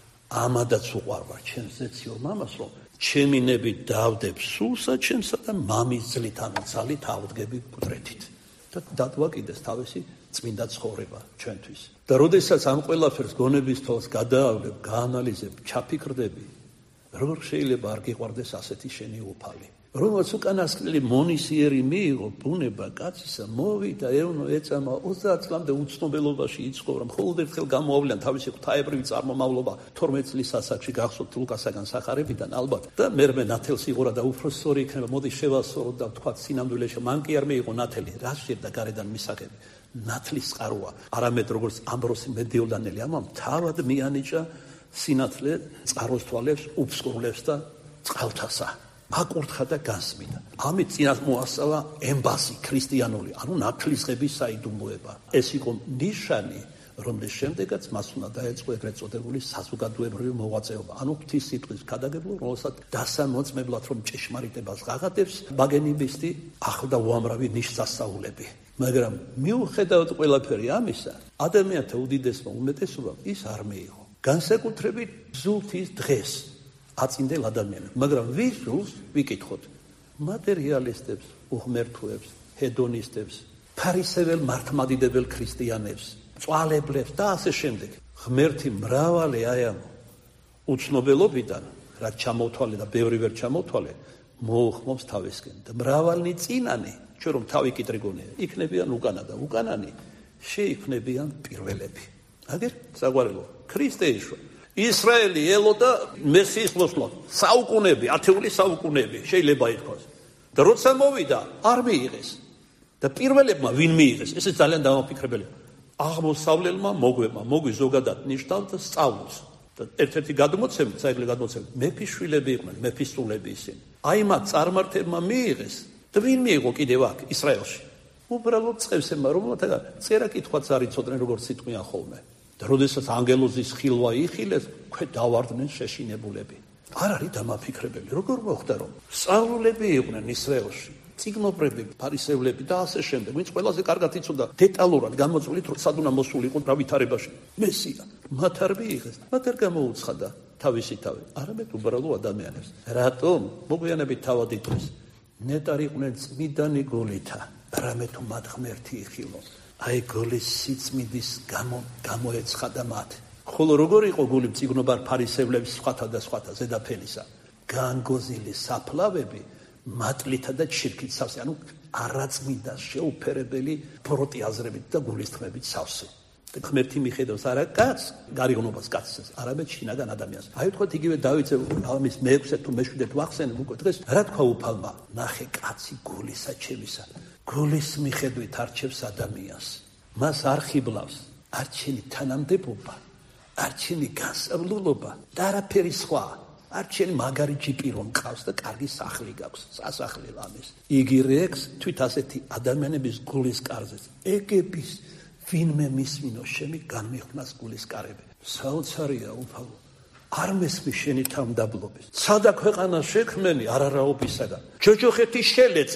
ამადაც უყვარვა ჩემს ზეციო მამას, რომ ჩემი ნები დავდებ სულსა ჩემსა და მამის ძლით ამიცალით ავდგები მკვდრეთით და დადვაკიდეს თავისი წმინდა ცხოვრება ჩვენთვის. და როდესაც ამ ყველაფერს გონების თვალს გადაავლებ, გაანალიზებ, ჩაფიქრდები, როგორ შეიძლება არ გიყვარდეს ასეთი შენი უფალი, რომელსაც უკანასკნელი მონისიერი მიიღო ბუნება კაცისა, მოვიდა ევნო ეწამა ოცდაათ წლამდე უცნობელობაში იცხოვრა, მხოლოდ ერთხელ გამოავლიან თავისი ღვთაებრივი წარმომავლობა თორმეტ წლის ასაკში, გახსოვთ ლუკასაგან სახარებიდან ალბათ, და მერმე ნათელს იღურა და უფრო სწორი იქნება, მოდი შევასწოროთ და ვთქვათ სინამდვილეში, მან კი არ მიიღო ნათელი, რა შეერდა გარედან მისაღები, ნათლის წყაროა, არამედ როგორც ამბროსი მედიოლანელი ამამ თავად მიანიჭა სინათლე წყაროს თვალებს, უფსკრულებს და წყალთასა. აკურთხა და განსმიდა. ამით წინათ მოასწალა ემბასი ქრისტიანული, ანუ ნათლისღების საიდუმლოება. ეს იყო ნიშანი, რომლის შემდეგაც მას უნდა დაეწყო ეგრეთ წოდებული საზოგადოებრივი მოღვაწეობა, ანუ ღვთისმსიტყვის ქადაგებულო, რომელსაც დასამოწმებლად რომ ჭეშმარიტებას ღაღადებს, ბაგენიბისტი ახლდა უამრავი ნიშსასწაულები. მაგრამ მიუხედავად ყველაფერი ამისა, ადამიანთა უდიდესმა უმეტესობამ ის არ მიიღო. განსაკუთრებით ზულთის დღეს აწინდელ ადამიანებს, მაგრამ ვის ზულს ვიკითხოთ? მატერიალისტებს, უღმერთოებს, ჰედონისტებს, ფარისეველ მართლმადიდებელ ქრისტიანებს, წვალებლებს და ასე შემდეგ. ღმერთი მრავალი აი ამ უცნობელობიდან, რაც ჩამოთვალე და ბევრი ვერ ჩამოთვალე, მოუხმობს თავისკენ და მრავალი წინანი, ჩვენ რომ თავი კიტრიგონია, იქნებიან უკანა და უკანანი შეიქმნებიან პირველები. აგერ საგვარელო ქრისტე იშვა ისრაელი ელოდა მესიის მოსვლა საუკუნეები, ათეული საუკუნეები შეიძლება ითქვას. და როცა მოვიდა, არ მიიღეს. და პირველებმა ვინ მიიღეს? ეს ძალიან დამაფიქრებელი. აღმოსავლელმა მოგვემა, მოგვი ზოგადად ნიშნავდა სწავლულს. და ერთ-ერთი გადმოცემით, საეკლესიო გადმოცემით, მეფის შვილები იყვნენ, მეფის სულები ისინი. აი მათ წარმართებმა მიიღეს და ვინ მიიღო კიდევ აქ ისრაელში? უბრალოდ წყევსებმა, რომელთაგან წერა კითხვაც არ იცოდნენ, როგორც სიტყვიან ხოლმე. და როდესაც ანგელოზის ხილვა იხილეს, ქვე დავარდნენ შეშინებულები. არ არის დამაფიქრებელი, როგორ მოხდა, რომ სწავლულები იყვნენ ისრაელში, წიგნობრები, ფარისევლები და ასე შემდეგ, ვინც ყველაზე კარგად იცოდა დეტალურად გამოწვლით, რომ სად უნდა მოსულიყო გავითარებაში მესია. მათ არ მიიღეს, მათ არ გამოუცხადა თავისი თავი, არამედ უბრალო ადამიანებს. რატომ? მოგვიანებით თავად იტყვის, ნეტარ იყვნენ წმიდანი გულითა, არამედ თუ მათ ღმერთი იხილო. აი გულის სიწმინდის გამო გამოეცხადა მათ. ხოლო როგორ იყო გული წიგნობარ ფარისევლების სხვათა და სხვათა ზედაფენისა? განგოზილი საფლავები მატლითა და ჩირქით სავსე, ანუ არაწმინდა შეუფერებელი ბროტი აზრებით და გულისხმებით სავსე. ღმერთი მიხედავს არა კაცს, გარიგნობას კაცს, არამედ შინაგან ადამიანს. აი თქვათ იგივე დავითზე ამის მეექვსე თუ მეშვიდე ვახსენებ უკვე დღეს, რა თქვა უფალმა? ნახე კაცი გულისა ჩემისა, გულის მიხედვით არჩევს ადამიანს. მას არ ხიბლავს არ ჩენი თანამდებობა, არ ჩენი განსავლულობა და არაფერი სხვა. არ ჩენი მაგარი ჯიპი რომ ყავს და კარგი სახლი გაქვს, სასახლე ლამის. იგი რექს თვით ასეთი ადამიანების გულის კარზე. ეგების ვინმე მისმინო შემი განმიხვნას გულის კარები. საოცარია უფალო. არ მესმის შენი თავმდაბლობის. სადა ქვეყანა შექმენი არარაობისაგან. ჯოჯოხეთი შელეწე.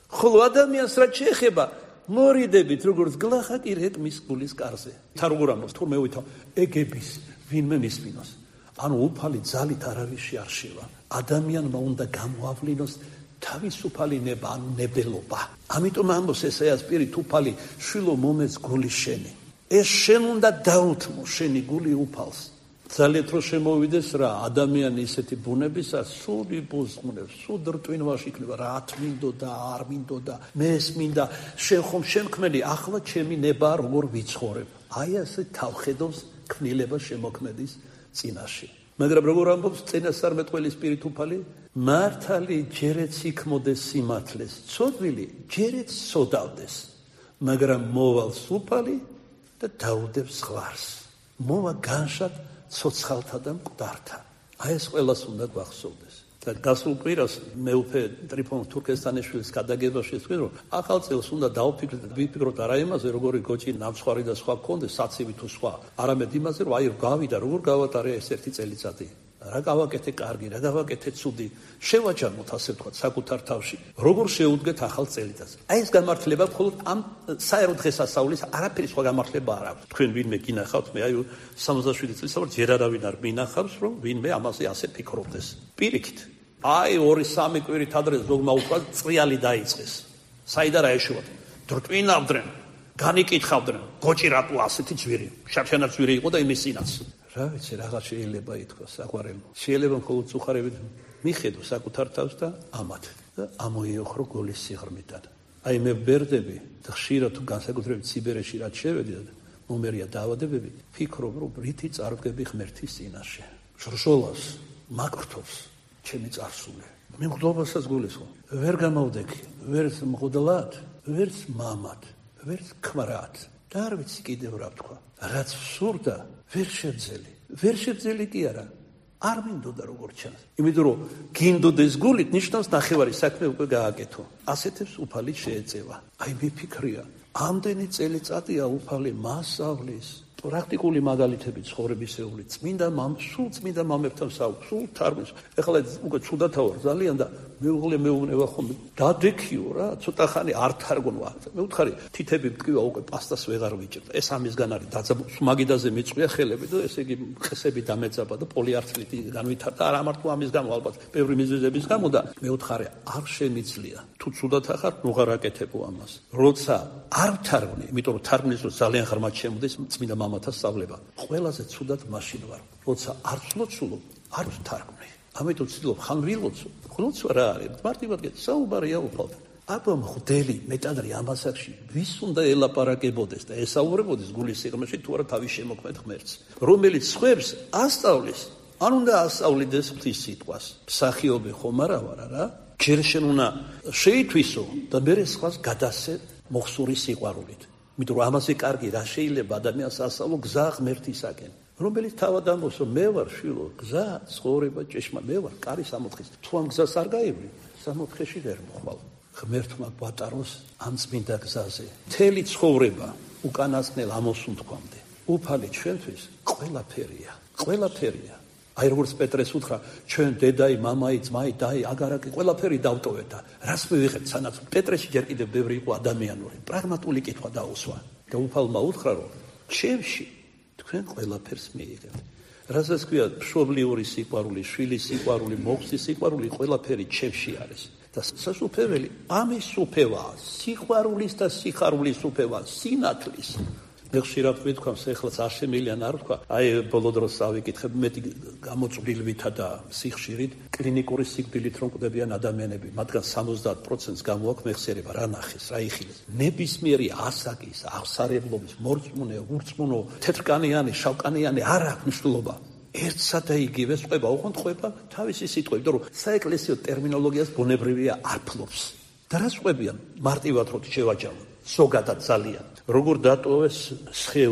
ხოლო ადამიანს რაც შეეხება მორიდებით როგორც გლახაკი რეკმის გულის კარზე. თა როგორ ამბობს თურმე ვითო ეგების ვინმე მისმინოს. ანუ უფალი ძალით არავის შეარშევა. ადამიანმა უნდა გამოავლინოს თავისუფალი ნება, ანუ ნებელობა. ამიტომ ამბობს ესაიას პირით უფალი შვილო მომეც გული შენი. ეს შენ უნდა დაუთმო შენი გული უფალს. ძალიან რო შემოვიდეს რა ადამიანი ისეთი ბუნებისა სული ბუზღუნებს, სულ რტვინვაში იქნება რა ათმინდოდა, არ მინდოდა, მეს მინდა, შენ ხომ შემქმნელი, ახლა ჩემი ნება როგორ ვიცხოვრებ. აი ასე თავხედობს ქმნილება შემოქმედის წინაშე. მაგრამ როგორ ამბობს წინასწარმეტყველის პირით უფალი? მართალი ჯერეც იქმოდეს სიმართლეს, ცოდვილი ჯერეც სოდავდეს, მაგრამ მოვალს უფალი და დაუდებს ზღვარს. მოვა განშად ცოცხალთა და მკვდართა. აი ეს ყველას უნდა გვახსოვდეს. და გასულ კვირას მეუფე ტრიფონ თურქესტანიშვილის გადაგებაში ვთქვი, რომ ახალ წელს უნდა დავფიქროთ, ვიფიქროთ არა იმაზე, როგორი გოჭი ნამსხვარი და სხვა გქონდეს, საცივი თუ სხვა, არამედ იმაზე, რომ აი გავიდა, როგორ გავატარე ეს ერთი წელიწადი. რა გავაკეთე კარგი, რა გავაკეთე ცუდი, შევაჯამოთ ასე ვთქვათ საკუთარ თავში. როგორ შეუდგეთ ახალ წელიწადს. აი ეს გამართლება მხოლოდ ამ საერო დღესასწაულის არაფერი სხვა გამართლება არ აქვს. თქვენ ვინმე გინახავთ, მე აი სამოცდაშვიდი წლის ვარ, ჯერ არავინ არ მინახავს, რომ ვინმე ამაზე ასე ფიქრობდეს. პირიქით, აი ორი სამი კვირით ადრე ზოგმა უთქვა წრიალი დაიწყეს. საიდან რა ეშუათ? დრტვინავდნენ, განიკითხავდნენ, გოჭი რატო ასეთი ძვირი? შარშანაც ძვირი იყო და იმის წინაც. რა ვიცი, რაღაც შეიძლება ითქვას, საყვარელო. შეიძლება მხოლოდ წუხარებით მიხედო საკუთარ თავს და ამათ და ამოიოხრო გოლის სიღრმიდან. აი მე ვბერდები და ხშირად თუ განსაკუთრებით სიბერეში რაც შევედი და მომერია დაავადებები, ფიქრობ, რომ რითი წარდგები ღმერთის წინაშე. ჟრჟოლას მაკრთობს ჩემი წარსული. მე მღვდლობასაც გულისხმობ. ვერ გამოვდექი, ვერც მღვდლად, ვერც მამად, ვერც ქმრად. და არ ვიცი კიდევ რა ვთქვა. რაც ვსურდა, ვერ შევძელი. ვერ შევძელი კი არა. არ მინდოდა როგორ ჩანს. იმიტომ რომ გინდოდეს გულით, ნიშნავს ნახევარი საქმე უკვე გააკეთო. ასეთებს უფალი შეეწევა. აი მიფიქრია, ამდენი წელიწადია უფალი მასავლის პრაქტიკული მაგალითები ცხოვრებისეული წმინდა მამ, სულ წმინდა მამებთან საუბრობს, სულ თარგმნის. ეხლა უკვე ცუდათა ვარ ძალიან და მეუღლე მეუბნება ხომ დადექიო რა, ცოტა ხანი არ თარგმნვა. მე ვთხარი, თითები მტკივა უკვე პასტას ვეღარ ვიჭერთ. ეს ამისგან არის დაძაბული, მაგიდაზე მიწვია ხელები და ესე იგი ხესები დამეძაბა და პოლიართრიტი განვითარდა. არა მარტო ამის გამო, ალბათ ბევრი მიზეზების გამო და მე ვთხარი, არ შემიძლია. თუ ცუდათა ხარ, ნუღარ აკეთებო ამას. როცა არ თარგმნი, იმიტომ რომ თარგმნის რომ ძალიან ღრმად შემოდის წმინდა მამათა სწავლება. ყველაზე ცუდად მაშინ ვარ, როცა არ ვლოცულობ, არ ვთარგმნი. ამიტომ ვცდილობ ხან ვილოცო. ვილოცვა რა არის? მარტივად საუბარია უფალთან. აბა მღვდელი მეტადრი ამასახში ვის უნდა ელაპარაკებოდეს და ესაუბრებოდეს გულის სიღრმეში თუ არა თავის შემოქმედ ღმერთს, რომელიც ხვებს ასწავლის, ან უნდა ასწავლიდეს ღვთის სიტყვას. მსახიობი ხომ არა ვარ რა? ჯერ შენ უნდა შეითვისო და მერე სხვას გადასცე მოხსური სიყვარულით. იმიტომ რომ ამაზე კარგი რა შეიძლება ადამიანს ასწავლო გზა ღმერთისაკენ, რომელიც თავად ამბობს, რომ მე ვარ შვილო, გზა, ცხოვრება, ჭეშმა, მე ვარ კარი სამოთხის. თუ ამ გზას არ გაივლი, სამოთხეში ვერ მოხვალ. ღმერთმა გვატაროს ამ წმინდა გზაზე. მთელი ცხოვრება უკანასკნელ ამოსუნთქვამდე. უფალი ჩვენთვის ყველაფერია, ყველაფერია. აი როგორც პეტრეს უთხრა, ჩვენ დედაი, მამაი, ძმაი, დაი, აგარაკი, ყველაფერი დავტოვეთ და რას მივიღეთ, სანაც პეტრეში ჯერ კიდევ ბევრი იყო ადამიანური, პრაგმატული კითხვა დაუსვა. და უფალმა უთხრა, რომ ჩემში თქვენ ყველაფერს მიიღებთ. რასაც ქვია მშობლიური სიყვარული, შვილის სიყვარული, მოხსის სიყვარული, ყველაფერი ჩემში არის. და სასუფეველი ამის სუფევაა, სიყვარულის და სიხარულის სუფევაა, სინათლის. მე ხშირად ვთქვა, ეხლაც არ შემიძლია არ ვთქვა, აი ბოლო დროს ავიკითხებ, მეტი გამოწვლილითა და სიხშირით, კლინიკური სიკვდილით რომ კვდებიან ადამიანები, მათგან სამოცდაათ პროცენტს გამოაქვს მეხსიერება, რა ნახეს, რა იხილეს. ნებისმიერი ასაკის, აღსარებლობის, მორწმუნე, ურწმუნო, თეთრკანიანი, შავკანიანი არ აქვს მნიშვნელობა. ერთსა და იგივეს ყვება, ოღონდ ყვება თავისი სიტყვებით, რომ საეკლესიო ტერმინოლოგიას ბუნებრივია არ ფლობს. და რას ყვებიან? მარტივად რომ შევაჯამოთ, ზოგადად ძალიან. როგორ დატოვეს სხეული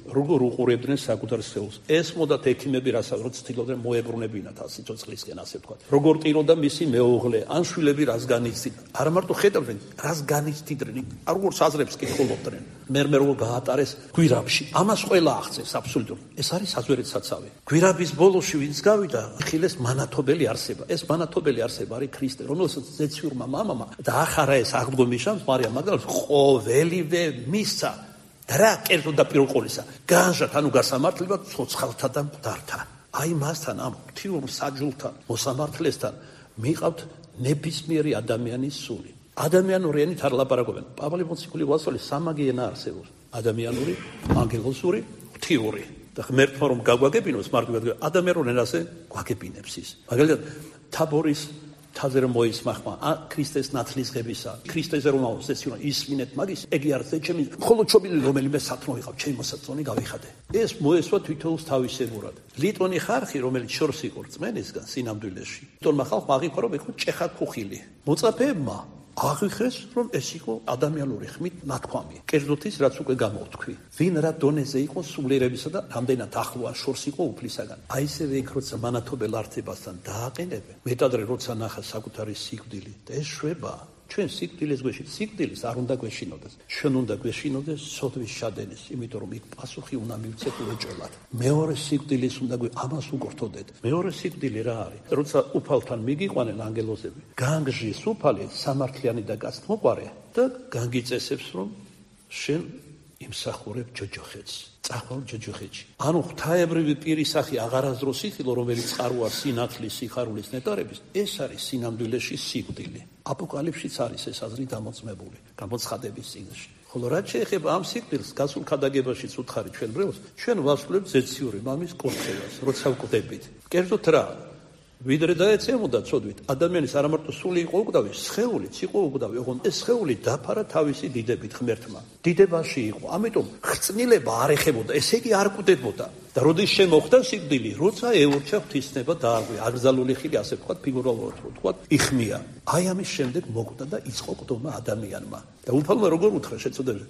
როგორ უყურებდნენ საკუთარ სხეულს. ესმოდათ ექიმები, რასაც როც ცდილობდნენ მოებრუნებინათ სიცოცხლისკენ, ასე ვთქვათ. როგორ ტიროდა მისი მეუღლე, ან შვილები რას განიცდიდნენ. არა მარტო ხედავდნენ, რას განიცდიდნენ, როგორც აზრებს კითხულობდნენ. მერმე როგორ გაატარეს გვირაბში. ამას ყველა აღწევს აბსოლუტურად. ეს არის საზვერეთ საცავი. გვირაბის ბოლოში ვინც გავიდა, ხილეს მანათობელი არსება. ეს მანათობელი არსება არის ქრისტე, რომელსაც ზეციურმა მამამა დაახარა ეს აღდგომის შანსი მარიამ მაგდალას ყოველივე მისცა. და რა კერძო და პირველყოლისა განჟათ ანუ გასამართლება ცოცხალთა და მკვდართა. აი მასთან ამ ღვთიურ საჯულთან მოსამართლესთან მიყავთ ნებისმიერი ადამიანის სული. ადამიანური ენით არ ლაპარაკობენ. პავლე მოციქული ვასწავლი სამაგი ენა არსებობს. ადამიანური, ანგელოზური, ღვთიური. და ღმერთმა რომ გაგვაგებინოს მარტივად ადამიანურ ენაზე გვაგებინებს ის. მაგალითად თაბორის თაზე რომ მოისმახმა ქრისტეს ნათლისღებისა, ქრისტეზე რომ ავსეციო ისმინეთ მაგის, ეგი არის ჩემი მხოლოდ ჩობილი რომელიმე სათნო იყავ, ჩემი მოსაწონი გავიხადე. ეს მოესვა თვითონს თავისებურად. ლიტონი ხარხი, რომელიც შორს იყო რწმენისგან სინამდვილეში. ლიტონმა ხალხმა აღიქვა რომ ეხო ჭეხა ხუხილი. მოწაფეებმა აღიხრეს რომ ეს იყო ადამიანური ხმით ნათქვამი. კერძოდ ის რაც უკვე გამოვთქვი. ვინ რა დონეზე იყო სულიერებისა და რამდენად ახლო ან შორს იყო უფლისაგან. აი ესევე იქ როცა მანათობელ ართებასთან დააყენებენ. მეტადრე როცა ნახა საკუთარი სიკვდილი და ეს შვება ჩვენ სიკვდილის გვეშინს, სიკვდილის არ უნდა გვეშინოდეს. ჩვენ უნდა გვეშინოდეს სოდვის შადენის, იმიტომ რომ იქ პასუხი უნდა მივცეთ უეჭველად. მეორე სიკვდილის უნდა გვე ამას უგორთოდეთ. მეორე სიკვდილი რა არის? როცა უფალთან მიგიყვანენ ანგელოზები, განგჟის უფალი სამართლიანი და კაცთმოყვარე და განგიწესებს რომ შენ იმსახურებ ჯოჯოხეთს. წახვალ ჯოჯოხეთში. ანუ ღვთაებრივი პირისახი აღარაზროს იხილო, რომელიც წყაროა სინათლის, სიხარულის ნეტარების, ეს არის სინამდვილეში სიკვდილი. აპოკალიფშიც არის ეს აზრი დამოწმებული, გამოცხადების წიგნში. ხოლო რაც შეეხება ამ სიკვდილს, გასულ ქადაგებაშიც უთხარი ჩვენ ბრევს, ჩვენ ვასრულებთ ზეციური მამის კურთხევას, როცა ვკვდებით. კერძოდ რა? ვიდრე დაეცემოდა ცოდვით, ადამიანის არა მარტო სული იყო უკვდავი, სხეულიც იყო უკვდავი, ოღონდ ეს სხეული დაფარა თავისი დიდებით ღმერთმა. დიდებაში იყო, ამიტომ ხრწნილება არ ეხებოდა, ესე იგი არ კვდებოდა. და როდის შემოხდა სიკვდილი, როცა ეურჩა ღვთისნება დაარღვია, აკრძალული ხილი, ასე ვთქვათ, ფიგურალურად ვთქვათ, იხმია. აი ამის შემდეგ მოკვდა და იწყო კვდომა ადამიანმა. და უფალმა როგორ უთხრა შეწოდებს,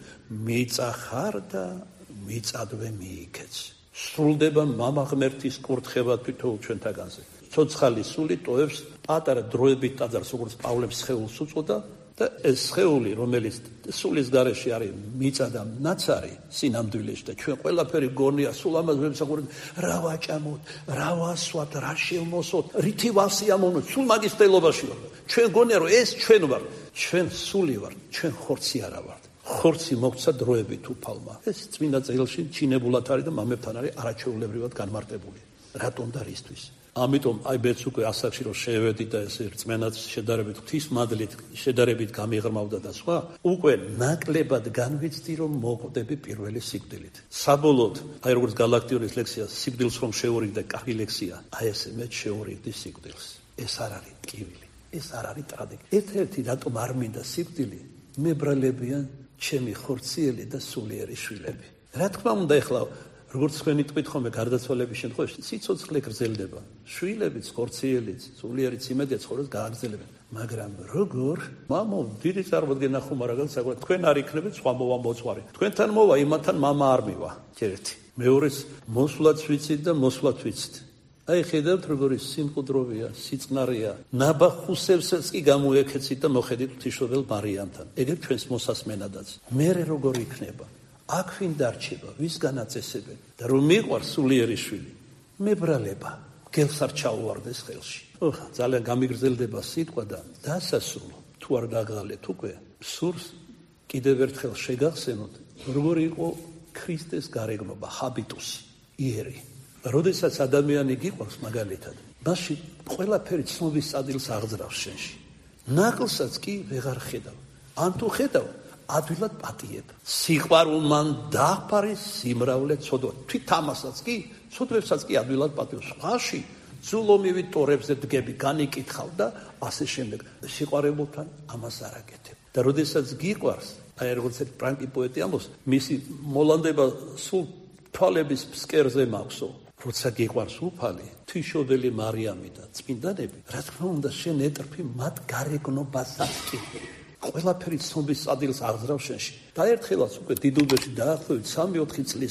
მიწახარ და მიწადვე მიიქეც. სრულდება მამა ღმერთის კურთხევა თვითონ ჩვენთაგანზე. ცოცხალი სული ტოვებს პატარა დროებით ტაძარს, როგორც პავლემ სხეულს უწოდა და ეს სხეული, რომელიც სულის გარეშე არის მიწა და ნაცარი სინამდვილეში და ჩვენ ყველაფერი გონია სულ ამას ვემსახურებთ, რა ვაჭამოთ, რა ვასვათ, რა შევმოსოთ, რითი ვასიამოვნოთ, სულ მაგის ტელობაში ვარ. ჩვენ გონია რომ ეს ჩვენ ვარ, ჩვენ სული ვარ, ჩვენ ხორცი არა ვარ. ხორცი მოგცა დროებით უფალმა. ეს წმინდა წელში ჩინებულად არის და მამებთან არის არაჩვეულებრივად განმარტებული. რატომ და რისთვის? ამიტომ აი მეც უკვე ასაკში რომ შევედი და ეს რწმენაც შედარებით ღვთის მადლით შედარებით გამიღრმავდა და სხვა, უკვე ნაკლებად განვიცდი რომ მოკვდები პირველი სიკვდილით. საბოლოოდ, აი როგორც გალაქტიონის ლექსია, სიკვდილს რომ შეურიგდა კარგი ლექსია, აი ესე მეც შეურიგდი სიკვდილს. ეს არ არის ტკივილი, ეს არ არის ტრაგედია. ერთ-ერთი რატომ არ მინდა სიკვდილი, მებრალებიან ჩემი ხორციელი და სულიერი შვილები. რა თქმა უნდა, ეხლა როგორც თქვენი თქვით ხოლმე გარდაცვალების შემთხვევაში სიცოცხლე გრძელდება. შვილებიც, ხორციელიც, სულიერიც იმედია ცხოვრებას გააგრძელებენ. მაგრამ როგორ? მამო, დიდი წარმოდგენა ხომ არა გაქვს, საკუთარ თქვენ არ იქნებით სხვა მოვა მოწვარი. თქვენთან მოვა, იმათთან მამა არ მივა. ერთი. მეორეც მოსვლაც ვიცით და მოსვლაც ვიცით. აი ხედავთ როგორი სიმყუდროვია, სიწყნარია. ნაბახუსევსაც კი გამოეკეცით და მოხედით ღვთისმშობელ მარიამთან. ეგრე ჩვენს მოსასმენადაც. მერე როგორ იქნება? აქ ვინ დარჩება, ვის განაწესებენ და რომ მიყვარს სულიერი შვილი, მებრალება, გელს არ ჩაუვარდეს ხელში. ოხა, ძალიან გამიგრძელდება სიტყვა და დასასრულო, თუ არ გაგალეთ უკვე, სურს კიდევ ერთხელ შეგახსენოთ, როგორი იყო ქრისტეს გარეგნობა, ჰაბიტუსი, იერი. როდესაც ადამიანი გიყვარს მაგალითად, მასში ყველაფერი ცნობის წადილს აღძრავს შენში. ნაკლსაც კი ვეღარ ხედავ. ან თუ ხედავ, ადვილად პატიებ. სიყვარულმან დააფარე სიმრავლე ცოდვა. თვით ამასაც კი, ცოდვებსაც კი ადვილად პატიებ. სხვაში ძულომივით ტორებზე დგები, განიკითხავ და ასე შემდეგ. სიყვარებულთან ამას არ აკეთებ. და როდესაც გიყვარს, აი როგორც ფრანკი პოეტი ამბობს, მისი მოლანდება სულ თვალების ფსკერზე მაქვსო. როცა გიყვარს უფალი, თვისობელი მარიამი და წმინდანები, რა თქმა უნდა, შენ ეტრფი მათ გარეგნობასაც კი. ყველაფერი ცნობის წადილს აღძრავს შენში. და ერთხელაც უკვე დიდუბეში დაახლოებით სამი-ოთხი წლის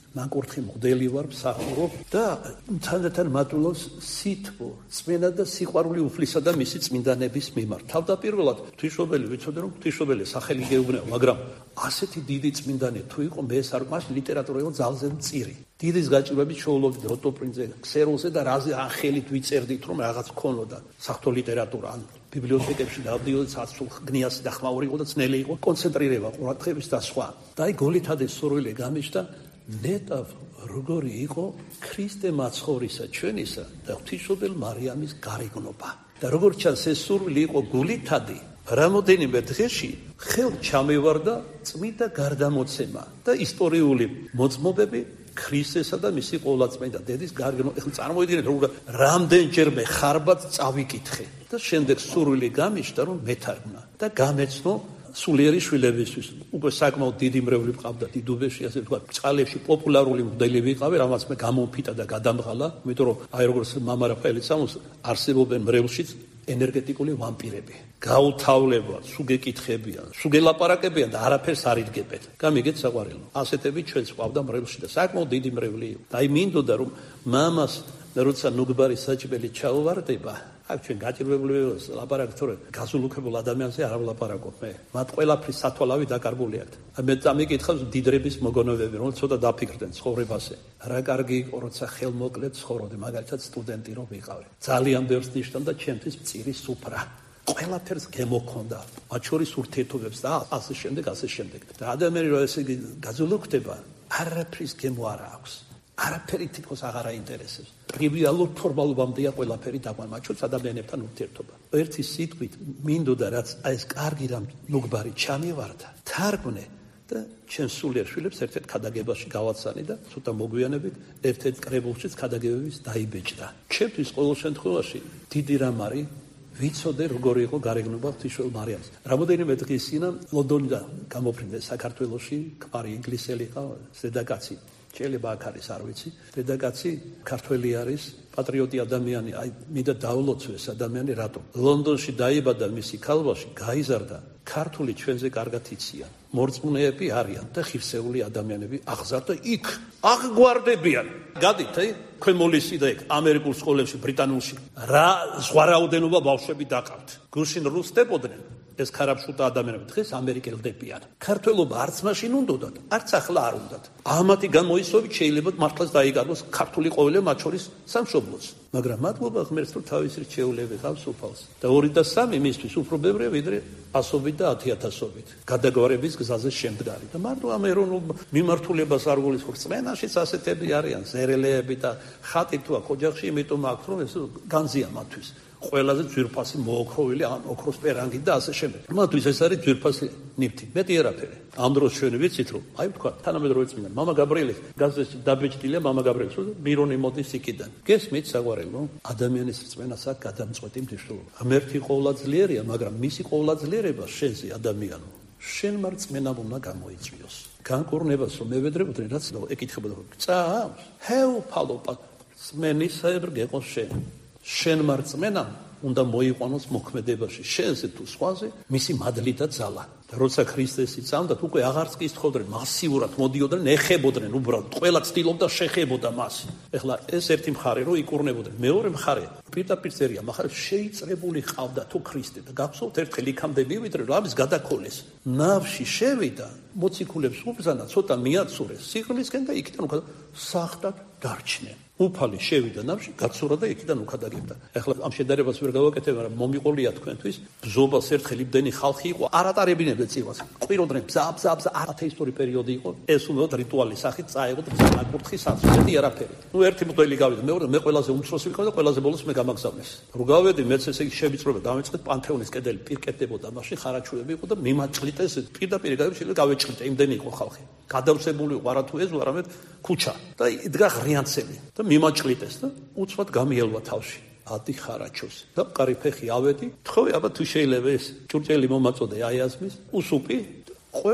მაკურთხი მღვდელი ვარ, მსახურობ და თანდათან მატულობს სითბო, წმენა და სიყვარული უფლისა და მისი წმინდანების მიმართ. თავდაპირველად ღვთისმშობელი ვიცოდე რომ ღვთისმშობელი სახელი გეუბნება, მაგრამ ასეთი დიდი წმინდანი თუ იყო მე ეს არ მას ლიტერატურა იყო ძალზე მწირი. დიდის გაჭირვებით შოულობდით როტოპრინცზე, ქსეროლზე და რაზე ახელით ვიწერდით რომ რაღაც ქონოდა საღვთო ლიტერატურა ან ბიბლიოთეკებში დავდიოდით საცულ გნიასი და ხმაური იყო და ძნელი იყო კონცენტრირება ყურადღების და სხვა. და აი გოლითადეს სურვილი გამიშთა ნეტავ როგორი იყო ქრისტე მაცხოვრისა ჩვენისა და ღვთისმშობელ მარიამის გარეგნობა. და როგორც ჩანს ეს სურვილი იყო გულითადი, რამოდენიმე დღეში ხელ ჩამევარდა წმიდა გარდამოცემა და ისტორიული მოწმობები ქრისტესა და მისი ყოვლადწმიდა დედის გარეგნობა. ეხლა წარმოიდგინეთ როგორ რამდენჯერმე ხარბად წავიკითხე და შემდეგ სურვილი გამიშთა რომ მეთარგმნა და გამეცნო სულიერი შვილებისთვის. უკვე საკმაოდ დიდი მრევლი მყავდა დიდუბეში, ასე ვთქვათ, წყალებში პოპულარული მღვდელი ვიყავი, რამაც მე გამომფიტა და გადამღალა, იმიტომ რომ აი როგორც მამა რაფაელი წამოს არსებობენ მრევლშიც ენერგეტიკული ვამპირები. გაუთავლება, სულ გეკითხებიან, სულ გელაპარაკებიან და არაფერს არ იდგებენ. გამიგეთ საყვარელო. ასეთები ჩვენც ყავდა მრევლში და საკმაოდ დიდი მრევლი იყო. და აი მინდოდა რომ მამას როცა ნუგბარი საჭმელი ჩაოვარდება, აქ ჩვენ გაჭირვებული ვიყოს ლაპარაკ თორე გასულუქებულ ადამიანზე არ ვლაპარაკობ მე. მათ ყველაფრის სათვალავი დაკარგული აქვს. მე წამიკითხავს დიდრების მოგონებები, რომ ცოტა დაფიქრდნენ ცხოვრებაზე. რა კარგი იყო, როცა ხელმოკლედ ცხოვრობდი, მაგალითად სტუდენტი რომ ვიყავი. ძალიან ბევრს ნიშნავდა და ჩემთვის მწირი სუფრა. ყველაფერს გემოქონდა, მათ შორის ურთიერთობებს და ასე შემდეგ, ასე შემდეგ. და ადამიანი რომ ესე გაზულუქდება, არაფრის გემო არ აქვს. არაფერი თითქოს აღარ აინტერესებს. ტრივიალურ ფორმალობამდეა ყველაფერი დაყვანა, მათ შორის ადამიანებთან ურთიერთობა. ერთი სიტყვით მინდოდა რაც ეს კარგი რამ ნუგბარი ჩამივარდა, თარგმნე და ჩემს სულიერ შვილებს ერთ-ერთ ქადაგებაში გავაცანი და ცოტა მოგვიანებით ერთ-ერთ კრებულშიც ქადაგებების დაიბეჭდა. ჩემთვის ყოველ შემთხვევაში დიდი რამ არის ვიცოდე როგორი იყო გარეგნობა ღვთისმშობელ მარიამს. რამოდენიმე დღის წინა ლონდონიდან გამოფრინდა საქართველოში, ქმარი ინგლისელი ყავა, ზედაკაცი შეიძლება აქ არის არ ვიცი, დედაკაცი ქართველი არის, პატრიოტი ადამიანი, აი მინდა დაულოცო ეს ადამიანი რატომ. ლონდონში დაიბადა მისი ქალბაში, გაიზარდა, ქართული ჩვენზე კარგად იციან. მორწმუნეები არიან და ხივსეული ადამიანები აღზარდა და იქ აღგვარდებიან. გადით, აი, ქვემოლისი და ეგ ამერიკულ სკოლებში, ბრიტანულში რა სხვა რაოდენობა ბავშვები დაყავთ. გუშინ რუსდებოდნენ ეს ქარაფშუტა ადამიანები დღეს ამერიკელდებიან. ქართველობა არც მაშინ უნდათ, არც ახლა არ უნდათ. ამათი გამოისობით შეიძლება მართლაც დაიკარგოს ქართული ყოველი მათ შორის სამშობლოც. მაგრამ მადლობა ღმერთს რომ თავის რჩეულები ყავს უფალს. და ორი და სამი მისთვის უფრო ბევრია ვიდრე ასობით და ათიათასობით. გადაგვარების გზაზე შემდგარი. და მარტო ამ ეროვნულ მიმართულებას არ გულისხმობს. წმენაშიც ასეთები არიან, ზერელეები და ხატი თუ აქ ოჯახში, იმიტომ აქვს რომ ეს განზია მათთვის. ყველაზე ძვირფასი მოოქროვილი ან ოქროს პერანგი და ასე შემდეგ. მათთვის ეს არის ძვირფასი ნივთი. მეტი არაფერი. ამ დროს ჩვენ ვიცით რომ აი ვთქვა, თანამედროვე წმინდა მამა გაბრიელის გაზეთში დაბეჭდილია მამა გაბრიელის, რომ მირონი მოდის იქიდან. გესმით საყვარელო? ადამიანის რწმენას აქვს გადამწყვეტი მნიშვნელობა. ღმერთი ყოვლადძლიერია, მაგრამ მისი ყოვლადძლიერება შენზე ადამიანო, შენმა რწმენამ უნდა გამოიწვიოს. განკურნებას რომ მევედრებოდნენ, რაც ეკითხებოდა, წაავს, ჰეუფალო რწმენისებრ გეყოს შენ. შენმა რწმენამ უნდა მოიყვანოს მოქმედებაში, შენზე თუ სხვაზე, მისი მადლი და ძალა. და როცა ქრისტესი წამდათ, უკვე აღარც კი ისთხოვდნენ, მასიურად მოდიოდნენ, ეხებოდნენ უბრალოდ, ყველა ცდილობდა შეხებოდა მას. ეხლა ეს ერთი მხარე რომ იკურნებოდნენ, მეორე მხარე პირდაპირ წერია, მაგრამ შეიწრებული ყავდა თუ ქრისტე და გახსოვთ ერთხელ იქამდე მივიდრე, რომ ამის გადაქოლეს. ნავში შევიდა, მოციქულებს უბრძანა, ცოტა მიაცურეს სიღრმისკენ და იქიდან უკან სახლად დარჩნენ. უფალი შევიდა ნავში, გაცურა და იქიდან უკადაგებდა. ეხლა ამ შედარებას ვერ გავაკეთებ, მაგრამ მომიყოლია თქვენთვის, ბზობას ერთხელ იმდენი ხალხი იყო, არ ატარებინებდა წივას. ყვიროდნენ ბზა ბზა ბზა, ათეისტური პერიოდი იყო. ეს უნდა რიტუალის სახით წაეღოთ საკურთხი საწვეთი არაფერი. ნუ ერთი მღვდელი გავიდა, მეორე მე ყველაზე უმცროსი ვიყავ და ყველაზე ბოლოს მე გამაგზავნეს. რო გავედი, მეც ესე იგი შევიწროება, დავიწყეთ პანთეონის კედელი პირკეთდებოდა, მაშინ ხარაჩუები იყო და მიმაჭლიტეს პირდაპირ შეიძლება გავეჭლიტე, იმდენი იყო ხალხი. გადავსებული იყო არა თუ ეზო, არამედ ქუჩა და იდგა ღრიანცელი და მიმაჭლიტეს და უცბად გამიელვა თავში. ათი ხარაჩოს და მყარი ფეხი ავედი, თხოვე აბა თუ შეიძლება ეს ჭურჭელი მომაწოდე აიაზმის, უსუპი, ყველა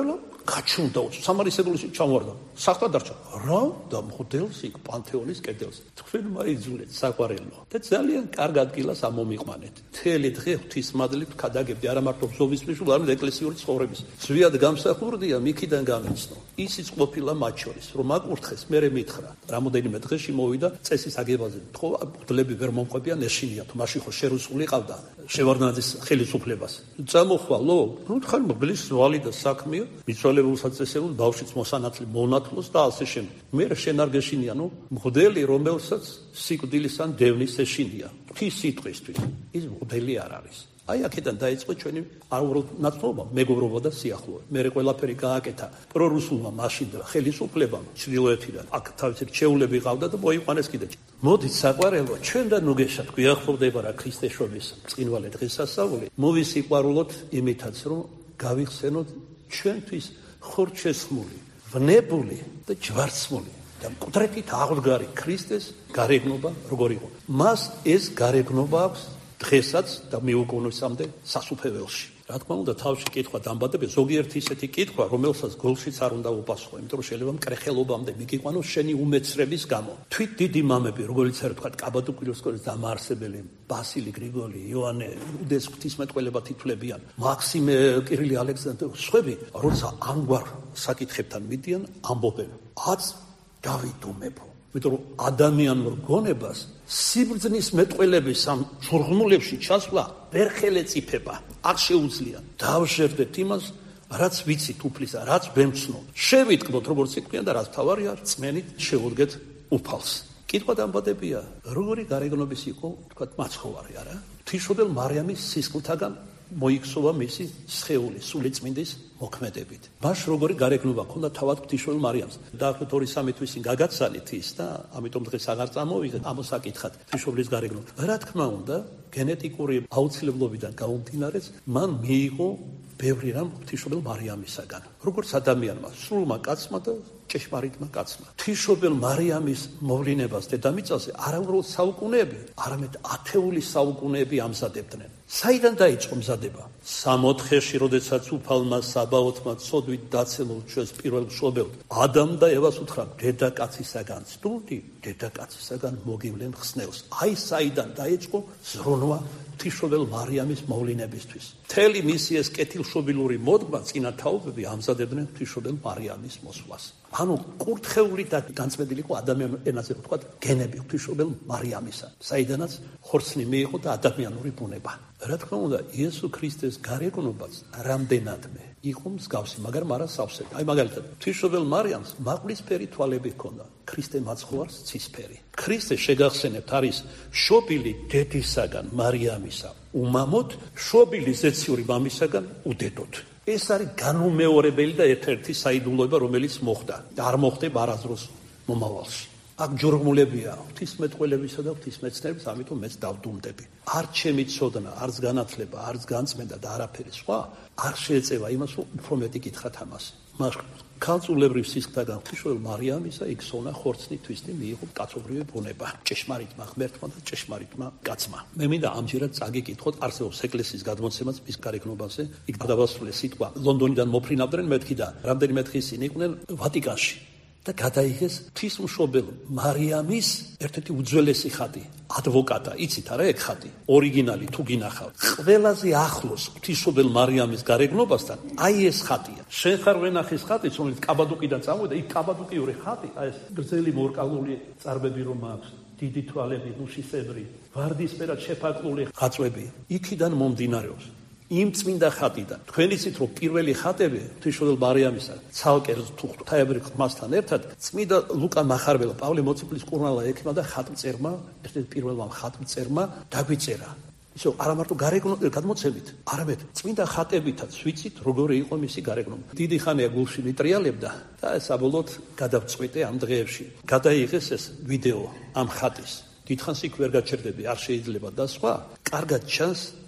გაჩუნდა სამარის ეგრისში ჩამოვარდა სახტა დარჩა რა და მღვდელს იქ პანთეონის კედელს თქვენ მაიძულეთ საყვარელო და ძალიან კარგ ადგილას ამომიყვანეთ მთელი დღე ღვთისმადლით ქადაგებდი არა მარტო ბრძოლის მნიშვნელობით არამედ ეკლესიური ცხოვრების ზვიად გამსახურდია მიქიდან გამიცნო ისიც ყოფილა მათ შორის რომ აკურთხეს მე მითხრა რამოდენიმე დღეში მოვიდა წესის აგებაზე ხო მღვდლები ვერ მომყვებიან ეშინია თუ მაშინ ხო შერუსული ყავდა შევარდნაძის ხელისუფლებას წამოხვალო ნუ თხარ მღვდლის ზვალი და საქმეა მიცვალებულსაც წესებულ ბავშვიც მოსანათლი მონათლოს და ასე შემდეგ მე შენ არ გეშინია ნუ მღვდელი რომელსაც სიკვდილის ან დევნის ეშინია ღვთის სიტყვისთვის ის მღვდელი არ არის აი აქედან დაიწყო ჩვენი აურო ნაცნობა მეგობრობა და სიახლოვე მე ყველაფერი გააკეთა პრორუსულმა მაშინ ხელისუფლებამ ჩრდილოეთიდან აქ თავისი რჩეულები ყავდა და მოიყვანეს კიდე მოდით საყვარელო ჩვენ და ნუგეშად გვიახლოვდება რა ქრისტეშობის წინვალე დღესასწაული მოვისიყვარულოთ იმითაც რომ გავიხსენოთ ჩვენთვის ხორჩესმული ვნებული და ჯვარცმული და მკვდრებით აღდგარი ქრისტეს გარეგნობა როგორ იყო მას ეს გარეგნობა აქვს დღესაც და მიუგონოსამდე სასუფეველში რა თქმა უნდა თავში კითხვა დამბადებს ზოგიერთი ისეთი კითხვა რომელსაც გოლშიც არ უნდა უპასუხო იმიტომ რომ შეიძლება მკრეხელობამდე მიგიყვანოს შენი უმეცრების გამო თვით დიდი მამები როგორც არ ვთქვათ კაბადოკვილოსკოის დამაარსებელი ბასილი გრიგოლი იოანე უდეს ღვთისმეტყველებად ითვლებიან მაქსიმე კირილი ალექსანდრე სხვები როცა ამგვარ საკითხებთან მიდიან ამბობენ აც დავიდუმებო იმიტომ რომ ადამიანურ გონებას სიბრძნის მეტყველების ამ შორღმულებში ჩასვლა ვერ ხელეწიფება არ შეუძლია დავშერდეთ იმას რაც ვიცით უფლისა რაც ბემცნო შევიტკბოთ როგორც იყვიან და რაც თავარია რწმენით შევუდგეთ უფალს კითხვა დამბადებია როგორი გარეგნობის იყო თქვა მაცხოვარი არა ღვთისმშობელ მარიამის სისხლთაგან მოიქცევა მისი სხეული სულიწმინდის მოქმედებით. მას როგორი გარეგნობა ჰქონდა თავად ღვთისმშობელ მარიამს. დაახლოებით ორი სამი თვის წინ გაგაცანით ის და ამიტომ დღეს აღარ წამოვიდეთ ამოსაკითხად ღვთისმშობლის გარეგნობა. რა თქმა უნდა, გენეტიკური აუცილებლობიდან გამომდინარეც მან მიიღო ბევრი რამ ღვთისმშობელ მარიამისაგან. როგორც ადამიანმა, სრულმა კაცმა და ჭეშმარიტმა კაცმა. ღვთისმშობელ მარიამის მოვლენებას დედამიწაზე არა უბრალოდ საუკუნეები, არამედ ათეული საუკუნეები ამზადებდნენ. საიდან დაიწყო მზადება? სამოთხეში, როდესაც უფალმა საბაოთმა ცოდვით დაცემულ ჩვენს პირველ მშობელს ადამ და ევას უთხრა დედაკაცისაგან სტულდი, დედაკაცისაგან მოგივლენ ხსნელს. აი საიდან დაიწყო ზრუნვა ღვთისმშობელ მარიამის მოვლენებისთვის. მთელი მისი ეს კეთილშობილური მოდგმა წინათაობები ამზადებდნენ ღვთისმშობელ მარიამის მოსვლას. ანუ კურთხეული და განწმენდილი იყო ადამიანურ ენაზე ვთქვათ გენები ღვთისმშობელ მარიამისა, საიდანაც ხორცნი მიიღო და ადამიანური ბუნება. რა თქმა უნდა, იესო ქრისტეს გარეგნობაც რამდენადმე იყო მსგავსი, მაგრამ არა სავსე. აი მაგალითად, ღვთისმშობელ მარიამს მაყვლისფერი თვალები ჰქონდა, ქრისტე მაცხოვარს ცისფერი. ქრისტე შეგახსენებთ არის შობილი დედისაგან მარიამისა უმამოდ, შობილი ზეციური მამისაგან უდედოდ. ეს არის განუმეორებელი და ერთ-ერთი საიდუმლოება, რომელიც მოხდა და არ მოხდება არასდროს მომავალში. აქ ჯორღმულებია ღვთისმეტყველებისა და ღვთისმეცნიერების, ამიტომ მეც დავდუმდები. არ ჩემი ცოდნა, არც განათლება, არც განწმენდა და არაფერი სხვა არ შეეწევა იმას, რომ უფრო მეტი გითხრათ ამას. მას ქალწულებრივ სისხლთაგან ღვთისმშობელ მარიამისა იქსოვნა ხორცნი თვისნი მიიღო კაცობრივი ბუნება ჭეშმარიტმა ღმერთმა და ჭეშმარიტმა კაცმა. მე მინდა ამჯერად წაგიკითხოთ, არსებობს ეკლესიის გადმოცემაც მის გარეგნობაზე. იქ გადავასრულე სიტყვა ლონდონიდან მოფრინავდნენ მეთქი და რამდენიმე დღის წინ იყვნენ ვატიკანში და გადაიღეს ღვთისმშობელ მარიამის ერთ-ერთი უძველესი ხატი, ადვოკატა, იცით არა ეგ ხატი, ორიგინალი თუ გინახავთ. ყველაზე ახლოს ღვთისმშობელ მარიამის გარეგნობასთან აი ეს ხატია. შენ ხარ ვენახის ხატი, რომელიც კაბადოკიდან წამოვიდა, იქ კაბადოკიური ხატი, აი ეს გრძელი მორკალური წარბები რომ აქვს, დიდი თვალები, ნუშისებრი, ვარდისფერად შეფაკლული ხაწვები, იქიდან მომდინარეობს. იმ წმინდა ხატიდან. თქვენ იცით, რომ პირველი ხატები ღვთისმშობელ მარიამისა ცალკე თუ ღვთაებრივ ხმასთან ერთად წმინდა ლუკა მახარბელა, პავლე მოციქულის კურნალა ექიმა და ხატმწერმა, ერთ-ერთ პირველმა ხატმწერმა დაგვიწერა. ისო არა მარტო გადმოცემით, არამედ წმინდა ხატებითაც ვიცით, როგორი იყო მისი გარეგნობა. დიდი ხანია გულში მიტრიალებდა და საბოლოოდ გადავწყვიტე ამ დღეებში. გადაიღეს ეს ვიდეო ამ ხატის. დიდხანს იქ ვერ გაჩერდები, არ შეიძლება და სხვა. კარგად ჩანს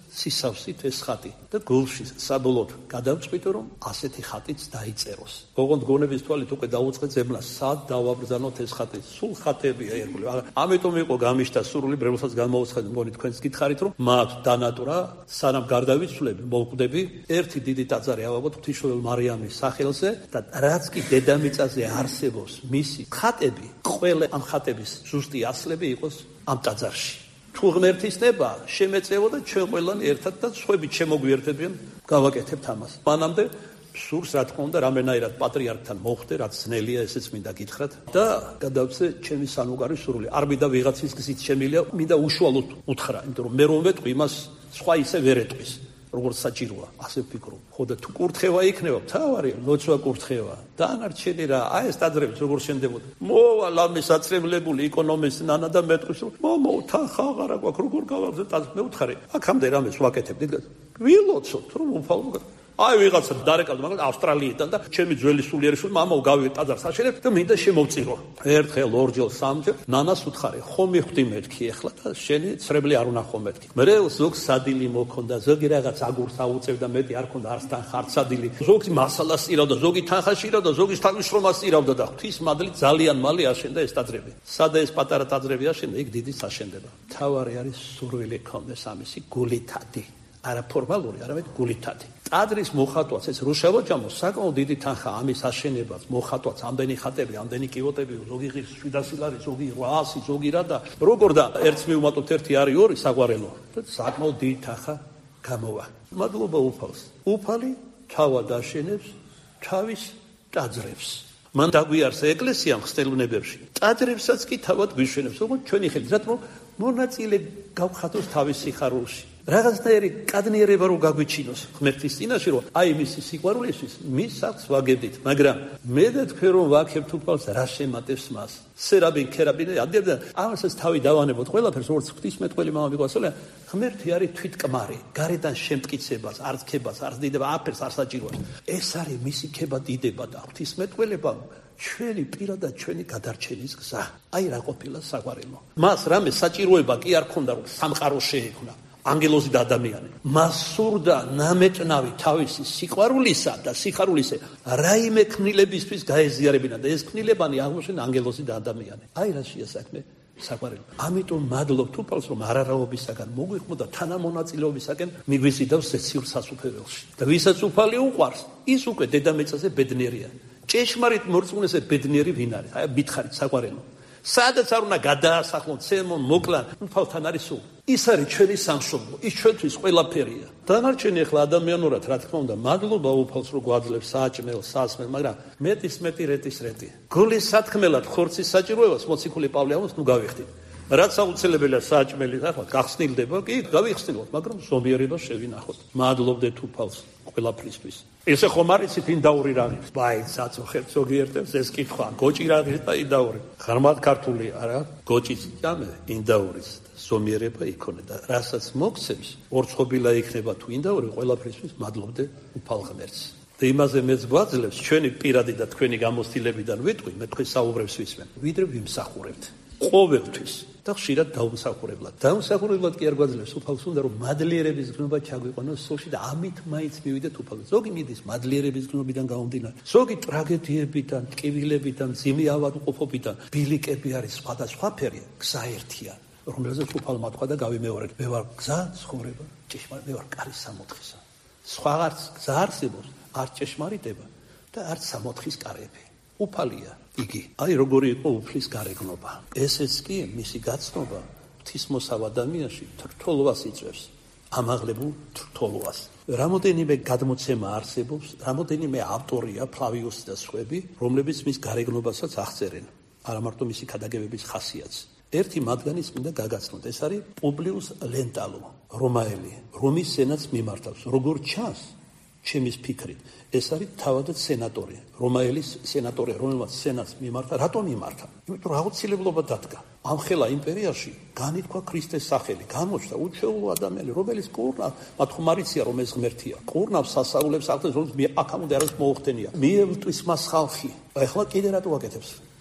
სისავსით ეს ხატი და გულში საბოლოოდ გადავწყვიტე რომ ასეთი ხატიც დაიწეროს. ოღონდ გონების თვალით უკვე დაუწყე ძებნა სად დავაბრძანოთ ეს ხატი. სულ ხატებია ერგული. ამიტომ იყო გამიშთა სურვილი ბრევლსაც გამოუცხადე მგონი თქვენს გითხარით რომ მათ დანატურა სანამ გარდავიცვლები მოვკვდები ერთი დიდი ტაძარი ავაგოთ ღვთისმშობელ მარიამის სახელზე და რაც კი დედამიწაზე არსებობს მისი ხატები ყველა ამ ხატების ზუსტი ასლები იყოს ამ ტაძარში. თუ ღმერთის ნება შემეწევა და ჩვენ ყველანი ერთად და სხვები შემოგვიერთებიან გავაკეთებთ ამას. მანამდე სურს რა თქმა უნდა რამენაირად პატრიარქთან მოხვდე რაც ძნელია ესეც მინდა გითხრათ და გადავწე ჩემი სანუგარი სურვილი. არ მინდა ვიღაცის გზით შემილია, მინდა უშუალოდ უთხრა, იმიტომ რომ მე რომ ვეტყვი იმას სხვა ისე ვერ ეტყვის. როგორც საჭიროა, ასე ვფიქრობ. ხო და თუ კურთხევა იქნება, თავარი ლოცვა კურთხევა. დანარჩენი რა, აი ეს ტაძრებს როგორ შენდებოდა. მოვა ლამის საცრემლებული ეკონომისტი ნანა და მეტყვის რომ მომო თანხა აღარა გვაქვს, როგორ გავაგზავნე ტაძრს. მე ვთხარი, აქამდე რამეს ვაკეთებ დიდგან. ვილოცოთ რომ უფალო აი ვიღაცა დარეკავდა მაგრამ ავსტრალიიდან და ჩემი ძველი სულიერი შვილი მამაო გავიგე ტაძარს აშენებ და მინდა შემოვწირო. ერთხელ, ორჯერ, სამჯერ ნანას უთხარი, ხო მიხვდი მეთქი ახლა და შენი ცრემლი არ უნახო მეთქი. მე ზოგს სადილი მოქონდა, ზოგი რაღაც აგურს აუწევდა, მეტი არ ქონდა არც თან ხარც სადილი. ზოგი მასალას ირავდა, ზოგი თანხას ირავდა, ზოგი თავისრომას ირავდა და ღვთის მადლით ძალიან მალე აშენდა ეს ტაძრები. სადა ეს პატარა ტაძრები აშენდა, იქ დიდი აშენდება. თავარი არის სურვილი ქონდეს ამისი გულითადი. არა ფორმალური, არამედ გულითადი. ტაძრის მოხატვაც ეს რუშავაჯამო საკმაოდ დიდი თანხა ამის აშენებას, მოხატვაც ამდენი ხატები, ამდენი კივოტები, ზოგი ღირს შვიდასი ლარი, ზოგი რვაასი, ზოგი რა და როგორ და ერთს მივუმატოთ ერთი არის ორი საგვარელო და საკმაოდ დიდი თანხა გამოვა. მადლობა უფალს. უფალი თავად აშენებს თავის ტაძრებს. მან დაგვიარსა ეკლესია მხსნელუნებებში. ტაძრებსაც კი თავად გვიშვენებს, ოღონდ ჩვენი ხელით, რატომ მონაწილე გავხატოს თავის სიხარულში. რაღაცნაირი კადნიერება რო გაგვიჩინოს ღმერთის წინაშე რომ აი მისი სიყვარულისთვის მის აქვს ვაგებდით, მაგრამ მე და თქვენ რომ ვაქებთ უფალს რა შემატებს მას. სერაბინ ქერაბინე ადერდა ამასაც თავი დავანებოთ ყველაფერს როგორც ღვთისმეტყველი მამა მიგვასწორია. ღმერთი არის თვითკმარი, გარედან შემტკიცებას, არც ქებას, არც დიდება, აფერს არ საჭიროებს. ეს არის მისი ქება დიდება და ღვთისმეტყველება ჩვენი პირადად ჩვენი გადარჩენის გზა. აი რა ყოფილა საყვარელო. მას რამე საჭიროება კი არ ქონდა რომ სამყარო შეექმნა. ანგელოზი და ადამიანი. მას სურდა ნამეტნავი თავისი სიყვარულისა და სიხარულისა რაიმე ქმნილებისთვის გაეზიარებინა და ეს ქმნილებანი აღმოჩნდა ანგელოზი და ადამიანი. აი რა შეასაქმე საყვარელო. ამიტომ მადლობთ უფალს რომ არარაობისაგან მოგვიხმო და თანამონაწილეობისაგან მიგვიზიდავს ზეციურ სასუფეველში. და ვისაც უფალი უყვარს, ის უკვე დედამიწაზე ბედნიერია. ჭეშმარიტ მორწმუნეზე ბედნიერი ვინ არის? აი მითხარით საყვარელო. სადაც არ უნდა გადაასახლონ, ცემონ, მოკლან, უფალთან არის სულ. ის არის ჩვენი სამშობლო, ის ჩვენთვის ყველაფერია. დანარჩენი ახლა ადამიანურად რა თქმა უნდა, მადლობა უფალს რომ გვაძლევს საჭმელს, სასმელს, მაგრამ მეტის მეტი რეტის რეტი. გულის სათქმელად ხორცის საჭიროებას მოციქული პავლე ამბობს, ნუ გავიხდით. რაც აუცილებელია საჭმელი, ახლა გახსნილდება, კი, გავიხსნილოთ, მაგრამ ზომიერება შევინახოთ. მადლობდეთ უფალს ყველაფრისთვის. ესე ხომ არის ინდაური რაღებს. ბაი, საწო ხერხ ზოგიერთებს ეს კითხვა. გოჭი რაღის და ინდაური. ღრმად ქართული არა, გოჭის ჭამე ინდაურის ზომიერება იქონე და რასაც მოგცემს, ორწყობილა იქნება თუ ინდაური, ყველაფრისთვის მადლობდე უფალ ღმერთს. და იმაზე მეც გვაძლევს ჩვენი პირადი და თქვენი გამოცდილებიდან ვიტყვი, მე თქვენ საუბრებს ვისმენ. ვიდრე ვიმსახურებთ. ყოველთვის და ხშირად დაუმსახურებლად. დაუმსახურებლად კი არ გვაძლევს უფალს უნდა რომ მადლიერების გზნობა ჩაგვიყვანოს სულში და ამით მაინც მივიდეთ უფალს. ზოგი მიდის მადლიერების გზნობიდან გამომდინარე. ზოგი ტრაგედიებიდან, ტკივილებიდან, ძიმი ავადმყოფობიდან, ბილიკები არის სხვადასხვა ფერი, გზა ერთია, რომელზეც უფალმა თქვა და გავიმეორეთ. მე ვარ გზა, ცხოვრება, ჭეშმარიტ, მე ვარ კარის სამოთხისა. სხვა არც გზა არსებობს, არც ჭეშმარიტება და არც სამოთხის კარები. უფალია იგი. აი როგორი იყო უფლის გარეგნობა. ესეც კი მისი გაცნობა ღვთისმოსავ ადამიანში თრთოლვას იწვევს. ამაღლებულ თრთოლვას. რამოდენიმე გადმოცემა არსებობს, რამოდენიმე ავტორია, ფლავიუსი და სხვები, რომლებიც მის გარეგნობასაც აღწერენ. არა მარტო მისი ქადაგებების ხასიათს. ერთი მათგანის მინდა გაგაცნოთ. ეს არის პუბლიუს ლენტალო, რომაელი, რომის სენატს მიმართავს. როგორ ჩანს ჩემის ფიქრით, ეს არის თავადაც სენატორი, რომაელის სენატორი, რომელმაც სენატს მიმართა. რატომ მიმართა? იმიტომ რომ აუცილებლობა დადგა. ამ ხელა იმპერიაში განითქვა ქრისტეს სახელი, გამოჩნდა უჩვეულო ადამიანი, რომელიც კურნავს, მათ ხომ არიცია რომ ეს ღმერთია. კურნავს სასაულებს ახდენს, რომ აქამდე არის მოუხდენია. მიევტვის მას ხალხი. ახლა კიდე რატო აკეთებს?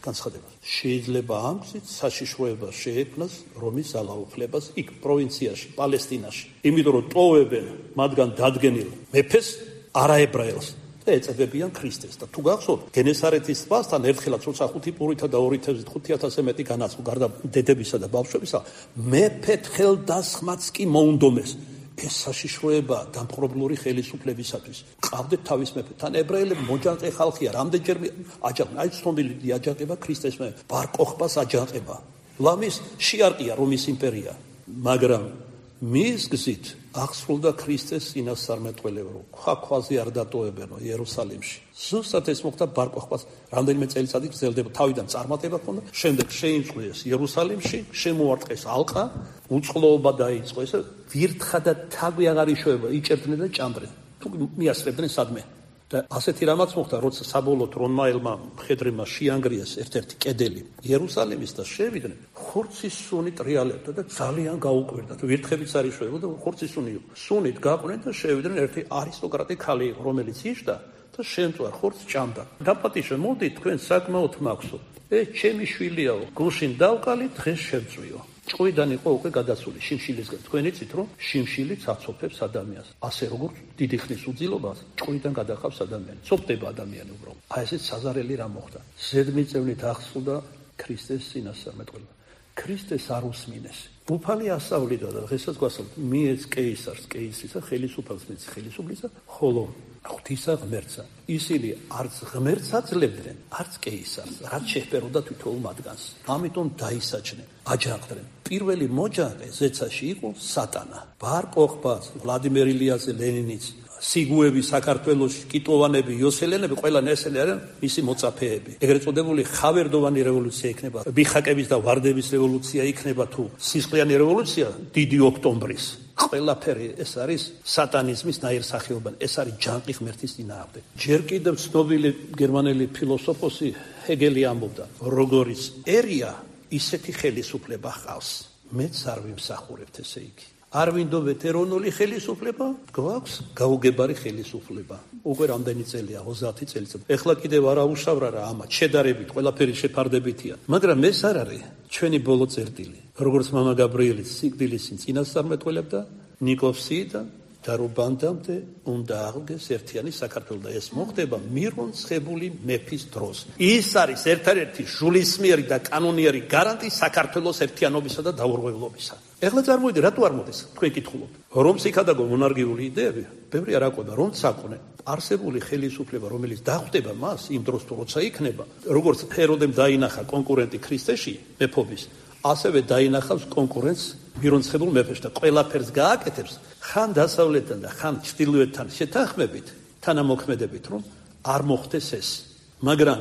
განცხადებას. შეიძლება ამ გზით საშიშროება შეექმნას რომის ძალაუფლებას იქ პროვინციაში, პალესტინაში. იმიტომ რომ ტოვებენ მათგან დადგენილ მეფეს, არაებრაელს და ეწებებიან ქრისტეს. და თუ გახსოვთ, გენესარეთის ტბასთან ერთხელაც როცა ხუთი პურითა და ორი თევზით ხუთი ათასზე მეტი განაცხო გარდა დედებისა და ბავშვებისა, მეფე ხელდასხმაც კი მოუნდომეს. ეს საშიშროება დამპყრობლური ხელისუფლებისათვის. ყავდეთ თავის მეფე. თან ებრაელები მოჯანყე ხალხია, რამდენჯერმე აჯანყება, აი ცნობილი აჯანყება ქრისტეს მე, ბარ-კოხბას აჯანყება. ლამის შეარყია რომის იმპერია, მაგრამ მის გზით აღსრულდა ქრისტეს წინასწარმეტყველებო. ქვაქვაზე არ დატოვებენო იერუსალიმში. ზუსტად ეს მოხდა ბარ-კოხბას რამდენიმე წელიწადი გრძელდება. თავიდან წარმატება ჰქონდა, შემდეგ შეიმწყვიეს იერუსალიმში, შემოარტყეს ალყა, უწყლობა დაიწყო. ესე ვირთხა და თაგვი აღარ იშოვება, იჭერდნენ და ჭამდნენ. თუ მიასწრებდნენ სადმე. და ასეთი რამაც მოხდა, როცა საბოლოოდ რომაელმა მხედრებმა შეანგრიეს ერთ-ერთი კედელი იერუსალიმის და შევიდნენ, ხორცის სუნი ტრიალებდა და ძალიან გაუკვირდა. ვირთხებიც არ იშოვებოდა, ხორცის სუნი იყო. სუნით გაყვნენ და შევიდნენ ერთი არისტოკრატი ქალი იყო, რომელიც იშდა და შემწვარ ხორცს ჭამდა. დაპატიშე, მოდი თქვენ საკმაოდ მაქვსო. ე ჩემი შვილიაო, გუშინ დავყალი, დღეს შევწვიო. ჭყვიდან იყო უკვე გადასული შიმშილისგან. თქვენ იცით რომ შიმშილიც აცოფებს ადამიანს. ასე როგორც დიდი ხნის უძილობას ჭყვიდან გადახავს ადამიანი. ცოფდება ადამიანი უბრალოდ. აი ესეც საზარელი რა მოხდა. ზედმიწევნით აღსრულდა ქრისტეს წინასწარმეტყველება. ქრისტეს არ უსმინეს. უფალი ასავლიდა და დღესაც გვასწავლეთ, მიეც კეისარს კეისრისა, ხელისუფალს მეც ხელისუფლისა, ხოლო ღვთისა ღმერთსა. ისინი არც ღმერთს აძლევდნენ, არც კეისარს, რაც შეჰპეროდა თითოეულ მათგანს. ამიტომ დაისაჯნენ, აჯანყდნენ. პირველი მოჯანყე ზეცაში იყო სატანა. ბარ-კოხბას, ვლადიმერ ილიაძე ლენინიც, სიგუები საქართველოში, კიტოვანები, იოსელენები, ყველა ესენი არიან მისი მოწაფეები. ეგრეთ წოდებული ხავერდოვანი რევოლუცია იქნება, ბიხაკების და ვარდების რევოლუცია იქნება თუ სისხლიანი რევოლუცია დიდი ოქტომბრის. ყველაფერი ეს არის სატანიზმის ნაირსახეობა, ეს არის ჯანყი ღმერთის წინააღმდეგ. ჯერ კიდევ ცნობილი გერმანელი ფილოსოფოსი ჰეგელი ამბობდა, როგორც ერია, ისეთი ხელისუფლება ჰყავს. მეც არ ვიმსახურებთ ესე იგი. არ ვინდობთ ეროვნული ხელისუფლება, გვაქვს გაუგებარი ხელისუფლება. უკვე რამდენი წელია, ოცდაათი წელიწადი. ეხლა კიდევ არ აუშავრა რა ამათ, შედარებით, ყველაფერი შეფარდებითია. მაგრამ ეს არ არის ჩვენი ბოლო წერტილი. როგორც მამა გაბრიელიც სიკვდილისინ წინასწარმეტყველებდა, ნიკოვსიიდან და რუბანდამდე უნდა აღდგეს ერთიანი საქართველო და ეს მოხდება მირონცხებული მეფის დროს. ის არის ერთადერთი სულისმიერი და კანონიერი გარანტი საქართველოს ერთიანობისა და დაურღვევლობისა. ეხლა წარმოიდგინე, რატო არ მოდის? თქვენ კითხულობთ. რომ სიქადაგო მონარქიული იდეები, ბევრი არ აკვება, რომ საკონე არსებული ხელისუფლება, რომელიც დახვდება მას იმ დროს თუ როცა იქნება, როგორც ჰეროდემ დაინახა კონკურენტი ქრისტეში მეფობის, ასევე დაინახავს კონკურენტს მირონცხებულ მეფეში და ყველაფერს გააკეთებს ხან დასავლეთთან და ხან ჩრდილოეთთან შეთანხმებით, თანამოქმედებით, რომ არ მოხდეს ეს. მაგრამ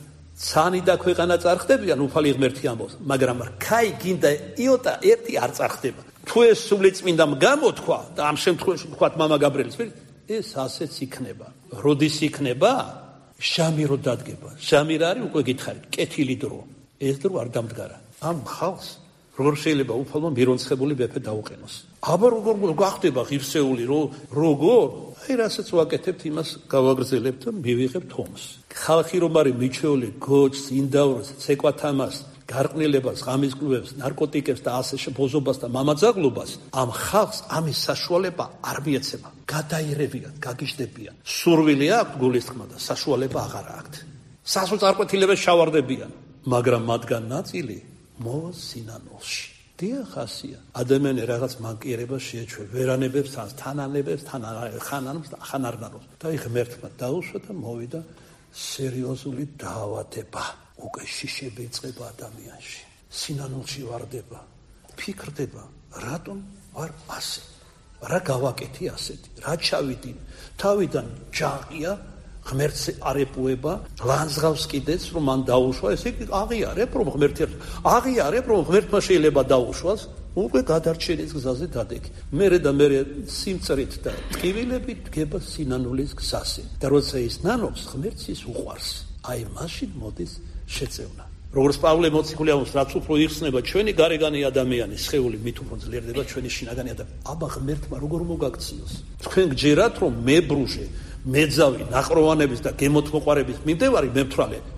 ცანი და ქვეყანა წარხდებიან, უფალი ღმერთი ამბობს, მაგრამ რქაი გინდა იოტა ერთი არ წარხდება. თუ ეს სულიწმინდამ გამოთქვა და ამ შემთხვევაში თქვათ მამა გაბრიელის, ეს ასეც იქნება. როდის იქნება? ჟამი რო დადგება. ჟამი რა არის? უკვე გითხარით, კეთილი დრო. ეს დრო არ დამდგარა. ამ ხალხს როგორ შეიძლება უფალმა მირონცხებული მეფე დაუყენოს? აბა როგორ გახდება ღირსეული, როგორ? აი რასაც ვაკეთებთ, იმას გავაგრძელებთ და მივიღებთ ომს. ხალხი რომ არის მიჩეული გოჯს, ინდავრს, ცეკვათამას, გარყვნილებას, ღამის კლუბებს, ნარკოტიკებს და ასე ბოზობას და მამაძაღლობას, ამ ხალხს ამის საშუალება არ მიეცემა. გადაირევიან, გაგიჟდებიან. სურვილი აქვს გულისხმა და საშუალება აღარ აქვს. სასოწარკვეთილებას შავარდებიან, მაგრამ მათგან ნაწილი მოვა სინანულში. დიახ, ასია. ადამიანი რაღაც მანკიერებას შეეჩვევა, ვერანებებს, თანანებებს, ხანანებს და ხანარნაროს. და ღმერთმა დაუშვა და მოვიდა სერიოზული დაავადება. უკვე შიშები იწყება ადამიანში. სინანულში ვარდება, ფიქრდება, რატომ ვარ ასე? რა გავაკეთე ასეთი? რა ჩავიდი? თავიდან ჯანყია, ღმერთს არ ეპუება, ლანძღავს კიდეც რომ მან დაუშვა, ესე აღიარებ რომ ღმერთი აღიარებ რომ ღმერთმა შეიძლება დაუშვას, უკვე გადარჩენის გზაზე დადეგი. მერე და მერე სიმწრით და ტკივილებით დგება სინანულის გზაზე. და როცა ის ნანობს, ღმერთს ის უყვარს. აი მაშინ მოდის შეწევნა. როგორც პავლე მოციქული ამბობს, რაც უფრო იხსნება ჩვენი გარეგანი ადამიანი, სხეული მით უფრო ძლიერდება ჩვენი შინაგანი ადამიანი. აბა ღმერთმა როგორ მოგაქციოს? თქვენ გჯერათ რომ მებრუჟე, მეძავი, ნაყროვანების და გემოთმოყვარების მიმდევარი მემთვრალე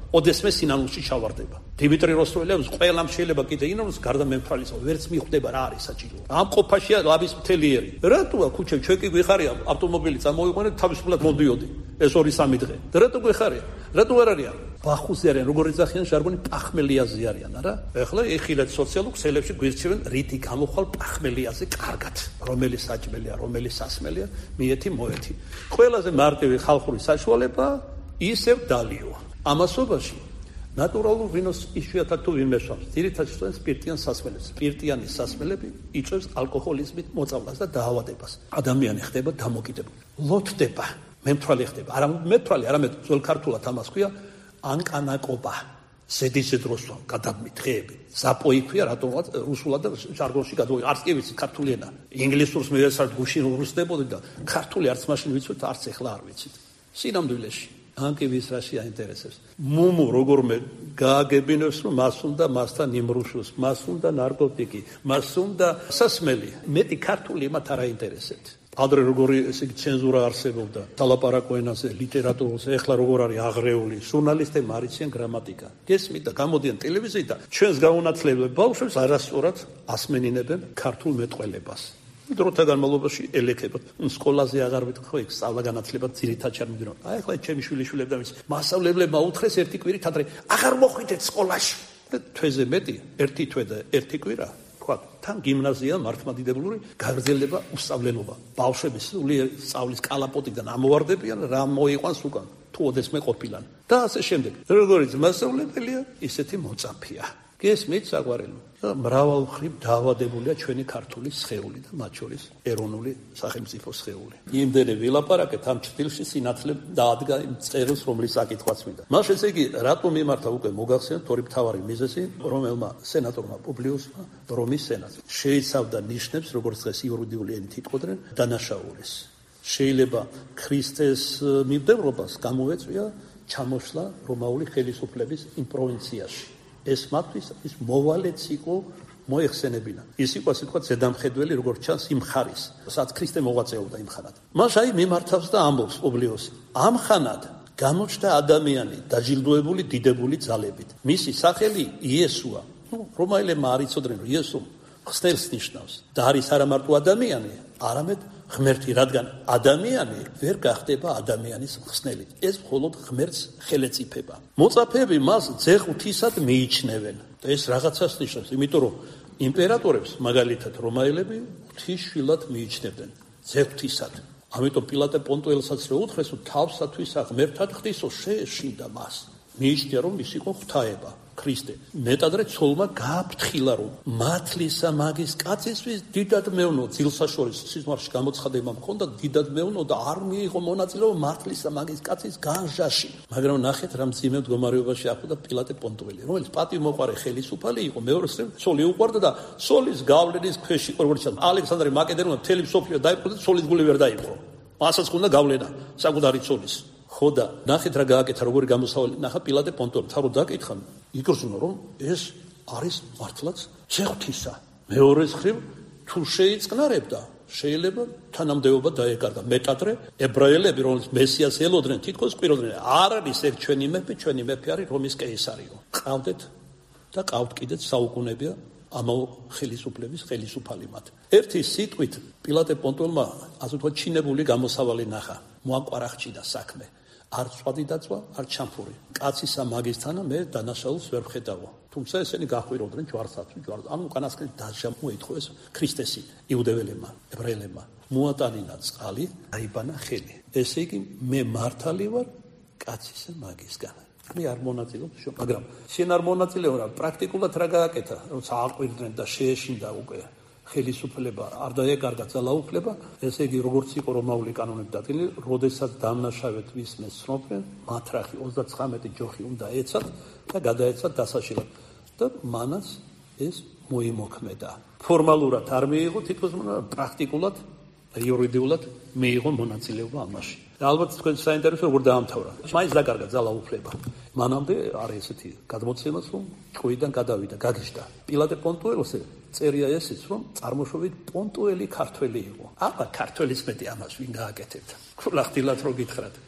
ოდესმე სინანულში ჩავარდება. დიმიტრი როსტოველიძე ყველამ შეიძლება კიდე ინონოს გარდა მემთვალისა ვერც მიხვდება რა არის საჭირო. ამ ყოფაშია ლაბის მთელიერი. რატოა ქუჩა ჩვენ კი გვიხარია ავტომობილი წამოვიყვანეთ თავისუფლად მოდიოდი ეს ორი სამი დღე. რატო გვიხარია? რატო არ არიან? ბახუზე არიან, როგორ ეძახიან ჟარგონი პახმელიაზე არიან, არა? ეხლა ეხილეთ სოციალურ ქსელებში გვირჩევენ რითი გამოხვალ პახმელიაზე კარგად. რომელი საჭმელია, რომელი სასმელია, მიეთი მოეთი. ყველაზე მარტივი ხალხური საშუალება ისევ დალიო. ამასობაში ნატურალურ ვინოს იშვიათად თუ ვინმე შავს. ძირითადად სწორედ სპირტიან სასმელებს. სპირტიანი სასმელები იწვევს ალკოჰოლიზმით მოწავლას და დაავადებას. ადამიანი ხდება დამოკიდებული. ლოთდება, მემთვალი ხდება. არა მემთვალი, არამედ ძველ ქართულად ამას ქვია ანკანაკობა. ზედიზე დროს გადამი დღეები. ზაპოი ქვია, რატომაც რუსულად და ჟარგონში გადავი. არც კი ვიცი ქართული ენა. ინგლისურს მივესალთ გუშინ რუსდებოდი და ქართული არც მაშინ ვიცით, არც ეხლა არ ვიცით. სინამდვილეში ანკივის რაში აინტერესებს. მუმუ როგორმე გააგებინებს, რომ მას უნდა მასთან იმრუშოს, მას უნდა ნარკოტიკი, მას უნდა სასმელი. მეტი ქართული მათ არ აინტერესებთ. ადრე როგორი ესე იგი ცენზურა არსებობდა სალაპარაკო ენაზე, ლიტერატურაზე, ეხლა როგორ არის აღრეული, ჟურნალისტებმა არიციან გრამატიკა. გესმით და გამოდიან ტელევიზიით და ჩვენს გაუნათლებელ ბავშვებს არასწორად ასმენინებენ ქართულ მეტყველებას. დროთა განმავლობაში ელექებათ. სკოლაზე აღარ ვიტყვი, იქ სწავლა განათლება ძირითადად არ მიმდინარეობს. აი ახლა ჩემი შვილიშვილებდა მის მასწავლებლებმა უთხრეს ერთი კვირით ადრე აღარ მოხვიდეთ სკოლაში. თვეზე მეტი, ერთი თვე და ერთი კვირა. თქვა, თან გიმნაზია მართლმადიდებლური გაგრძელდება უსწავლელობა. ბავშვები სულიერ სწავლის კალაპოტიდან ამოვარდებიან, რა მოიყვანს უკან, თუ ოდესმე ყოფილან. და ასე შემდეგ. როგორც მასწავლებელია, ისეთი მოწაფეა. გესმით საყვარელო. მრავალ მხრივ დაავადებულია ჩვენი ქართული სხეული და მათ შორის ეროვნული სახელმწიფო სხეული. იმდენი ვილაპარაკეთ ამ ჭრილში სინათლე დაადგა იმ წერილს, რომლის საკითხვაც მინდა. მას ესე იგი რატომ მიმართა უკვე მოგახსენეთ ორი მთავარი მიზეზი, რომელმა სენატორმა პუბლიუსმა რომის სენატს შეიცავდა ნიშნებს, როგორც დღეს იურიდიული ენით იტყოდნენ, დანაშაულის. შეიძლება ქრისტეს მიმდევრობას გამოეწვია ჩამოსვლა რომაული ხელისუფლების იმ პროვინციაში. ეს მათთვის ის მოვალეც იყო მოეხსენებინა. ის იყო ასე ვთქვათ ზედამხედველი, როგორც ჩანს იმ ხარის, სადაც ქრისტე მოღვაწეობდა იმ ხანად. მას აი მიმართავს და ამბობს პუბლიუსი. ამ ხანად გამოჩნდა ადამიანი დაჯილდოებული დიდებული ძალებით. მისი სახელი იესოა. ნუ რომაელებმა არ იცოდნენ, რომ იესო ხსნელს ნიშნავს. და არის არა მარტო ადამიანი, არამედ ღმერთი, რადგან ადამიანი ვერ გახდება ადამიანის ხსნელი. ეს მხოლოდ ღმერთს ხელეწიფება. მოწაფეები მას ძეღუთისად მიიჩნევენ. და ეს რაღაცას ნიშნავს, იმიტომ რომ იმპერატორებს, მაგალითად რომაელები, ღვთისშვილად მიიჩნევდნენ, ძეღუთისად. ამიტომ პილატე პონტუელსაც რო უთხრეს, რომ თავსათვისა ღმერთად ღვთისო შეეშინდა მას. მიიჩნია, რომ ის იყო ღვთაება. ქრისტე. მეტადრე ცოლმა გააფრთხილა, რომ მართლისა მაგის კაცისთვის დიდად მევნო, ძილსაშორის სიზმარში გამოცხადება მქონდა დიდად მევნო და არ მიიღო მონაწილეობა მართლისა მაგის კაცის განჟაში. მაგრამ ნახეთ რა მძიმე მდგომარეობაში ახლდა პილატე პონტუელი, რომელიც პატივმოყვარე ხელისუფალი იყო, მეორეს ცოლი უყვარდა და ცოლის გავლენის ქვეშ იყო, როგორც ჩანს. ალექსანდრე მაკედონელმა მთელი მსოფლიო დაიპყრო და ცოლის გული ვერ დაიპყრო. მასაც ჰქონდა გავლენა საკუთარი ცოლის. ხო და ნახეთ რა გააკეთა, როგორი გამოსავალი. ნახა პილატე პონტუელი თავად დააკითხა, იგრძნო რომ ეს არის მართლაც ძეღუთისა. მეორეს მხრივ თუ შეიწყნარებდა, შეიძლება თანამდებობა დაეკარგა. მეტადრე ებრაელები, რომლებიც მესიას ელოდნენ, თითქოს კვიროდნენ, არ არის ერთ ჩვენი მეფე, ჩვენი მეფე არის რომის კეისარიო. ყავდეთ და ყავთ კიდეც საუკუნეებია ამავე ხელისუფლების ხელისუფალი მათ. ერთი სიტყვით პილატე პონტუელმა ასე ვთქვათ ჩინებული გამოსავალი ნახა. მოაკვარახჭიდა საქმე. არ წვადი დაწვა, არ ჩამფური. კაცისა მაგისთანა მე დანაშაულს ვერ ვხედავო. თუმცა ესენი გახვიროდნენ ჯვარსაცვი, ჯვარს. ანუ უკანასკნელი დაჟა მოითხოვეს ქრისტესი იუდეველებმა, ებრაელებმა. მოატანინა წყალი, აიბანა ხელი. ესე იგი მე მართალი ვარ კაცისა მაგისგან. მე არ მონაწილეობ, მაგრამ შენ არ მონაწილეობ რა, პრაქტიკულად რა გააკეთა, როცა აყვირდნენ და შეეშინდა უკვე ხელისუფლება არ დაეკარგა ძალაუფლება, ესე იგი როგორც იყო რომაული კანონით დადგენილი, როდესაც დამნაშავედ ვისმეს ცნობდნენ, მათრახი ოცდაცხრამეტი ჯოხი უნდა ეცათ და გადაეცათ დასაშილად. და მანაც ეს მოიმოქმედა. ფორმალურად არ მიიღო, თითქოს პრაქტიკულად, იურიდიულად მიიღო მონაწილეობა ამაში. და ალბათ თქვენ საინტერესო როგორ დაამთავრა. მაინც დაკარგა ძალაუფლება. მანამდე არის ესეთი გადმოცემაც, რომ ჭყვიდან გადავიდა, გაგიჟდა. პილატე პონტუელოსე წერია ესეც, რომ წარმოშობით პონტუელი ქართველი იყო. აბა ქართველის მეტი ამას ვინ გააკეთებდა? ქულახდილად რო გითხრათ.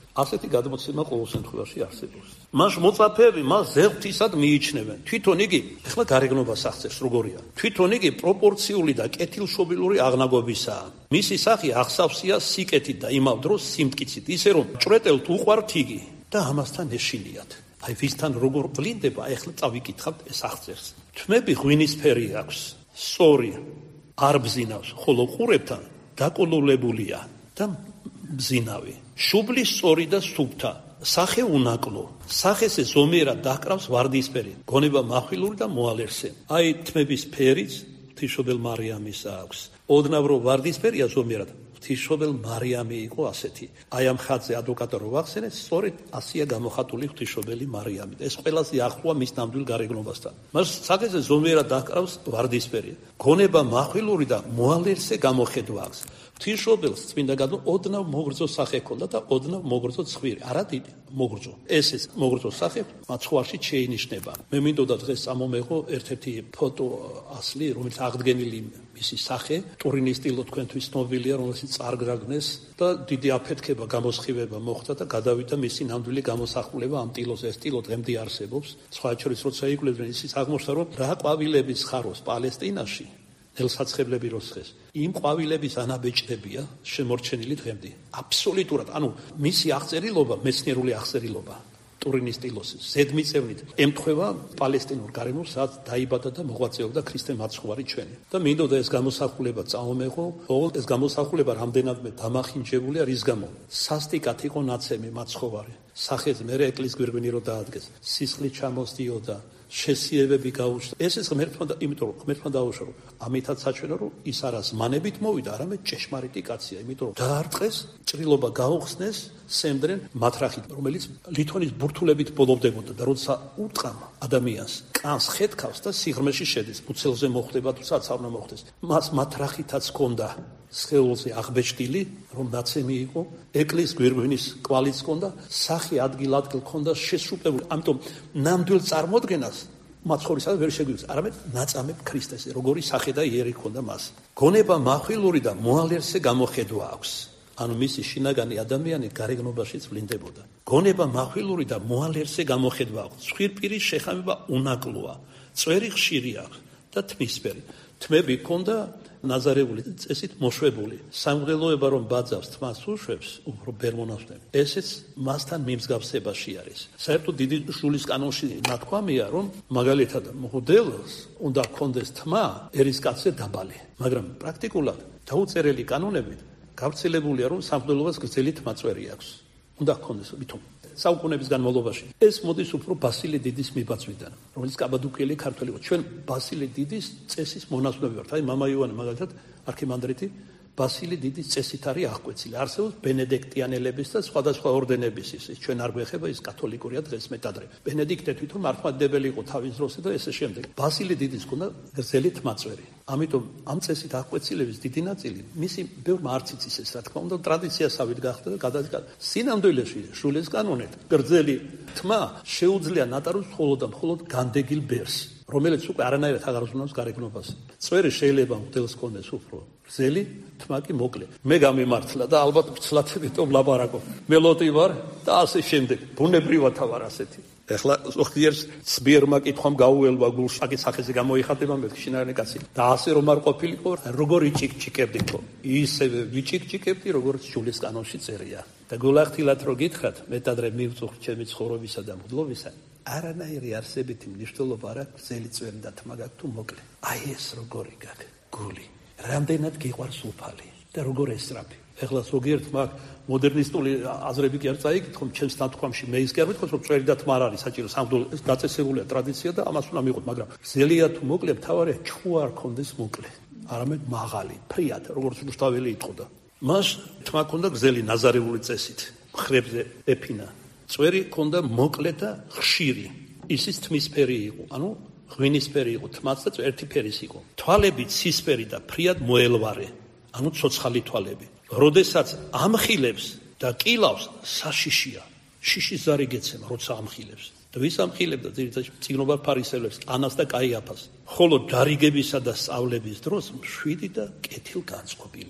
ასეთი გადმოცემა ყოველ შემთხვევაში არსებობს. მას მოწაფეები მას ზეღთისად მიიჩნევენ. თვითონ იგი ეხლა გარეგნობას აღწერს როგორია. თვითონ იგი პროპორციული და კეთილშობილური აღნაგობისაა. მისი სახე აღსავსეა სიკეთით და იმავ დროს სიმტკიცით, ისე რომ ჭვრეტელთ უყვართ იგი და ამასთან ეშინიათ. აი ვისთან როგორ ვლინდება, ეხლა წავიკითხავთ ეს აღწერს. თმები ღვინისფერი აქვს, სწორი, არ ბზინავს, ხოლო ყურებთან დაკოლოლებულია და ბზინავი. შუბლი სწორი და სუფთა, სახე უნაკლო, სახესე ზომიერად დაჰკრავს ვარდისფერი, გონება מחვილური და მოალერსე. აი თმების ფერიც ღვთისმშობელ მარიამის აქვს. ოდნავ რომ ვარდისფერია ზომიერად, ღვთისმშობელ მარიამი იყო ასეთი. აი ამ ხატზე ადვოკატო რო ვახსენეთ, სწორედ ასია გამოხატული ღვთისმშობელი მარიამი. ეს ყველაზე ახლოა მის ნამდვილ გარეგნობასთან. მას სახეზე ზომიერად დაჰკრავს ვარდისფერი, გონება מחვილური და მოალერსე გამოხედვა აქვს. ღვთისმშობელს წმინდა გადმო ოდნავ მოგრძო სახე ჰქონდა და ოდნავ მოგრძო ცხვირი, არა დიდი, მოგრძო. ესეც მოგრძო სახე მაცხოვარში შეინიშნება. მე მინდოდა დღეს ამომეღო ერთ-ერთი ფოტო ასლი, რომელიც აღდგენილი მისი სახე, ტურინის სტილო თქვენთვის ცნობილია, რომელსაც წარგრაგნეს და დიდი აფეთქება, გამოსხივება მოხდა და გადავიდა მისი ნამდვილი გამოსახულება ამ ტილოზე. ეს ტილო დღემდე არსებობს. სხვა შორის როცა იკვლევდნენ, ისიც აღმოჩნდა, რომ რა ყვავილების ხაროს პალესტინაში ელსაცხებლები როსხეს. იმ ყვავილების ანაბეჭდებია შემორჩენილი დღემდე. აბსოლუტურად, ანუ მისი აღწერილობა, მეცნიერული აღწერილობა ტურინის სტილოსის ზედმიწევნით ემთხვევა პალესტინურ გარემოს, სადაც დაიბადა და მოღვაწეობდა ქრისტე მაცხოვარი ჩვენი. და მინდოდა ეს გამოსახულება წამომეღო, ოღონდ ეს გამოსახულება რამდენადმე დამახინჯებულია, რის გამო სასტიკად იყო ნაცემი მაცხოვარი. სახეზე მერე ეკლესიის გვირგვინი რო დაადგეს, სისხლი ჩამოსდიოდა, შესიებები გაუჩნდა. ესეც ღმერთმა და იმიტომ რომ ღმერთმა დაუშვა, რომ ამითაც საჩვენო, რომ ის არა ზმანებით მოვიდა, არამედ ჭეშმარიტი კაცია, იმიტომ რომ დაარტყეს, ჭრილობა გაუხსნეს, სემდრენ მათრახით, რომელიც ლითონის ბურთულებით ბოლოვდებოდა და როცა უტყამ ადამიანს, კანს ხეთქავს და სიღრმეში შედის, უცელზე მოხდება თუ საცავნა მოხდეს. მას მათრახითაც ჰქონდა სხეულზე აღბეჭდილი, რომ ნაცემი იყო, ეკლესიის გვირგვინის კვალიც ჰქონდა, სახე ადგილ-ადგილ ჰქონდა შესრულებული. ამიტომ ნამდვილ წარმოდგენას მაცხოვრისად ვერ შეგვიძლია, არამედ ნაწამებ ქრისტეს, როგორი სახე და იერი ჰქონდა მას. გონება מחვილური და მოალერსე გამოხედვა აქვს. ანუ მისი შინაგანი ადამიანი გარეგნობაშიც ვლინდებოდა. გონება מחვილური და მოალერსე გამოხედვა აქვს. ცხვირპირის შეხამება უნაკლოა, წვერი ხშირი აქვს და თმისფერი. თმები ჰქონდა ნაზარეული წესით მოშვებული. სამღელოება რომ ბაძავს თმას უშვებს, უფრო ვერ მონასწრებს. ესეც მასთან მიმსგავსებაში არის. საერთოდ დიდი შულის კანონში ნათქვამია, რომ მაგალითად მღვდელს უნდა ჰქონდეს თმა ერისკაცზე დაბალი. მაგრამ პრაქტიკულად დაუწერელი კანონებით გავრცელებულია, რომ სამღვდელობას გრძელი თმა წვერი აქვს. უნდა ჰქონდეს ვითომ საუკუნეების განმავლობაში. ეს მოდის უფრო ბასილე დიდის მიბაძვიდან, რომელიც კაბადოკიელი ქართველი იყო. ჩვენ ბასილე დიდის წესის მონაზვნები ვართ. აი მამა იოანე მაგალითად არქიმანდრიტი ბასილე დიდის წესით არის აღკვეცილი. არსებობს ბენედიქტიანელების და სხვადასხვა ორდენების ის. ჩვენ არ გვეხება ის კათოლიკურია დღეს მეტადრე. ბენედიქტე თვითონ მართლმადიდებელი იყო თავის დროზე და ესე შემდეგ. ბასილე დიდის ჰქონდა გრძელი თმაწვერი. ამიტომ ამ წესით აღკვეცილების დიდი ნაწილი მისი ბევრმა არც იცის ეს, რა თქმა უნდა, ტრადიციასავით გახდა და გადადგა. სინამდვილეში შულის კანონით გრძელი თმა შეუძლია ნატაროს მხოლოდ და მხოლოდ განდეგილ ბერს, რომელიც უკვე არანაირად აღარ უზრუნავს გარეგნობას. წვერი შეიძლება მღვდელს ჰქონდეს უფრო გრძელი, თმა კი მოკლე. მე გამიმართლა და ალბათ ვცლათებით ვლაპარაკობ. მელოტი ვარ და ასე შემდეგ. ბუნებრივად ვარ ასეთი. ეხლა ზოგიერთ სბიერმა კითხვამ გაუელვა გულში, აგე სახეზე გამოიხატება მე შინაგანი კაცი. და ასე რომ არ ყოფილიყო, როგორ იჭიკჭიკებდიყო. ისევე ვიჭიკჭიკებდი, როგორც შულის კანონში წერია. და გულახდილად რო გითხრათ, მეტადრე მივწუხ ჩემი ცხოვრებისა და მღვდლობისა, არანაირი არსებითი მნიშვნელობა არ აქვს გრძელი წვერი და თმა გაქვს თუ მოკლე. აი ეს როგორი გაქვს გული. რამდენად გიყვარს უფალი და როგორ ესწრაფი. ეხლა ზოგიერთ მაგ მოდერნისტული აზრები კი არ წაიკითხო, ჩემს ნათქვამში მე ის კი არ ვიტყვის, რომ წვერი და თმა არ არის საჭირო, სამღვდელო ეს დაწესებულია ტრადიცია და ამას უნდა მივიღოთ, მაგრამ გრძელია თუ მოკლე, მთავარია ჩხუ არ ქონდეს მოკლე, არამედ მაღალი, ფრიად, როგორც რუსთაველი იტყოდა. მას თმა ქონდა გრძელი ნაზარეული წესით, მხრებზე ეფინა. წვერი ქონდა მოკლე და ხშირი. ისიც თმისფერი იყო, ანუ ღვინისფერი იყო, თმაც და ერთი ფერის იყო. თვალები ცისფერი და ფრიად მოელვარე, ანუ ცოცხალი თვალები. როდესაც ამხილებს და კილავს, საშიშია. შიშის ზარი გეცემა, როცა ამხილებს. და ვის ამხილებდა ძირითადად წიგნობა ფარისევლებს, ანას და კაიაფას. ხოლო დარიგებისა და სწავლების დროს მშვიდი და კეთილგანწყობილია.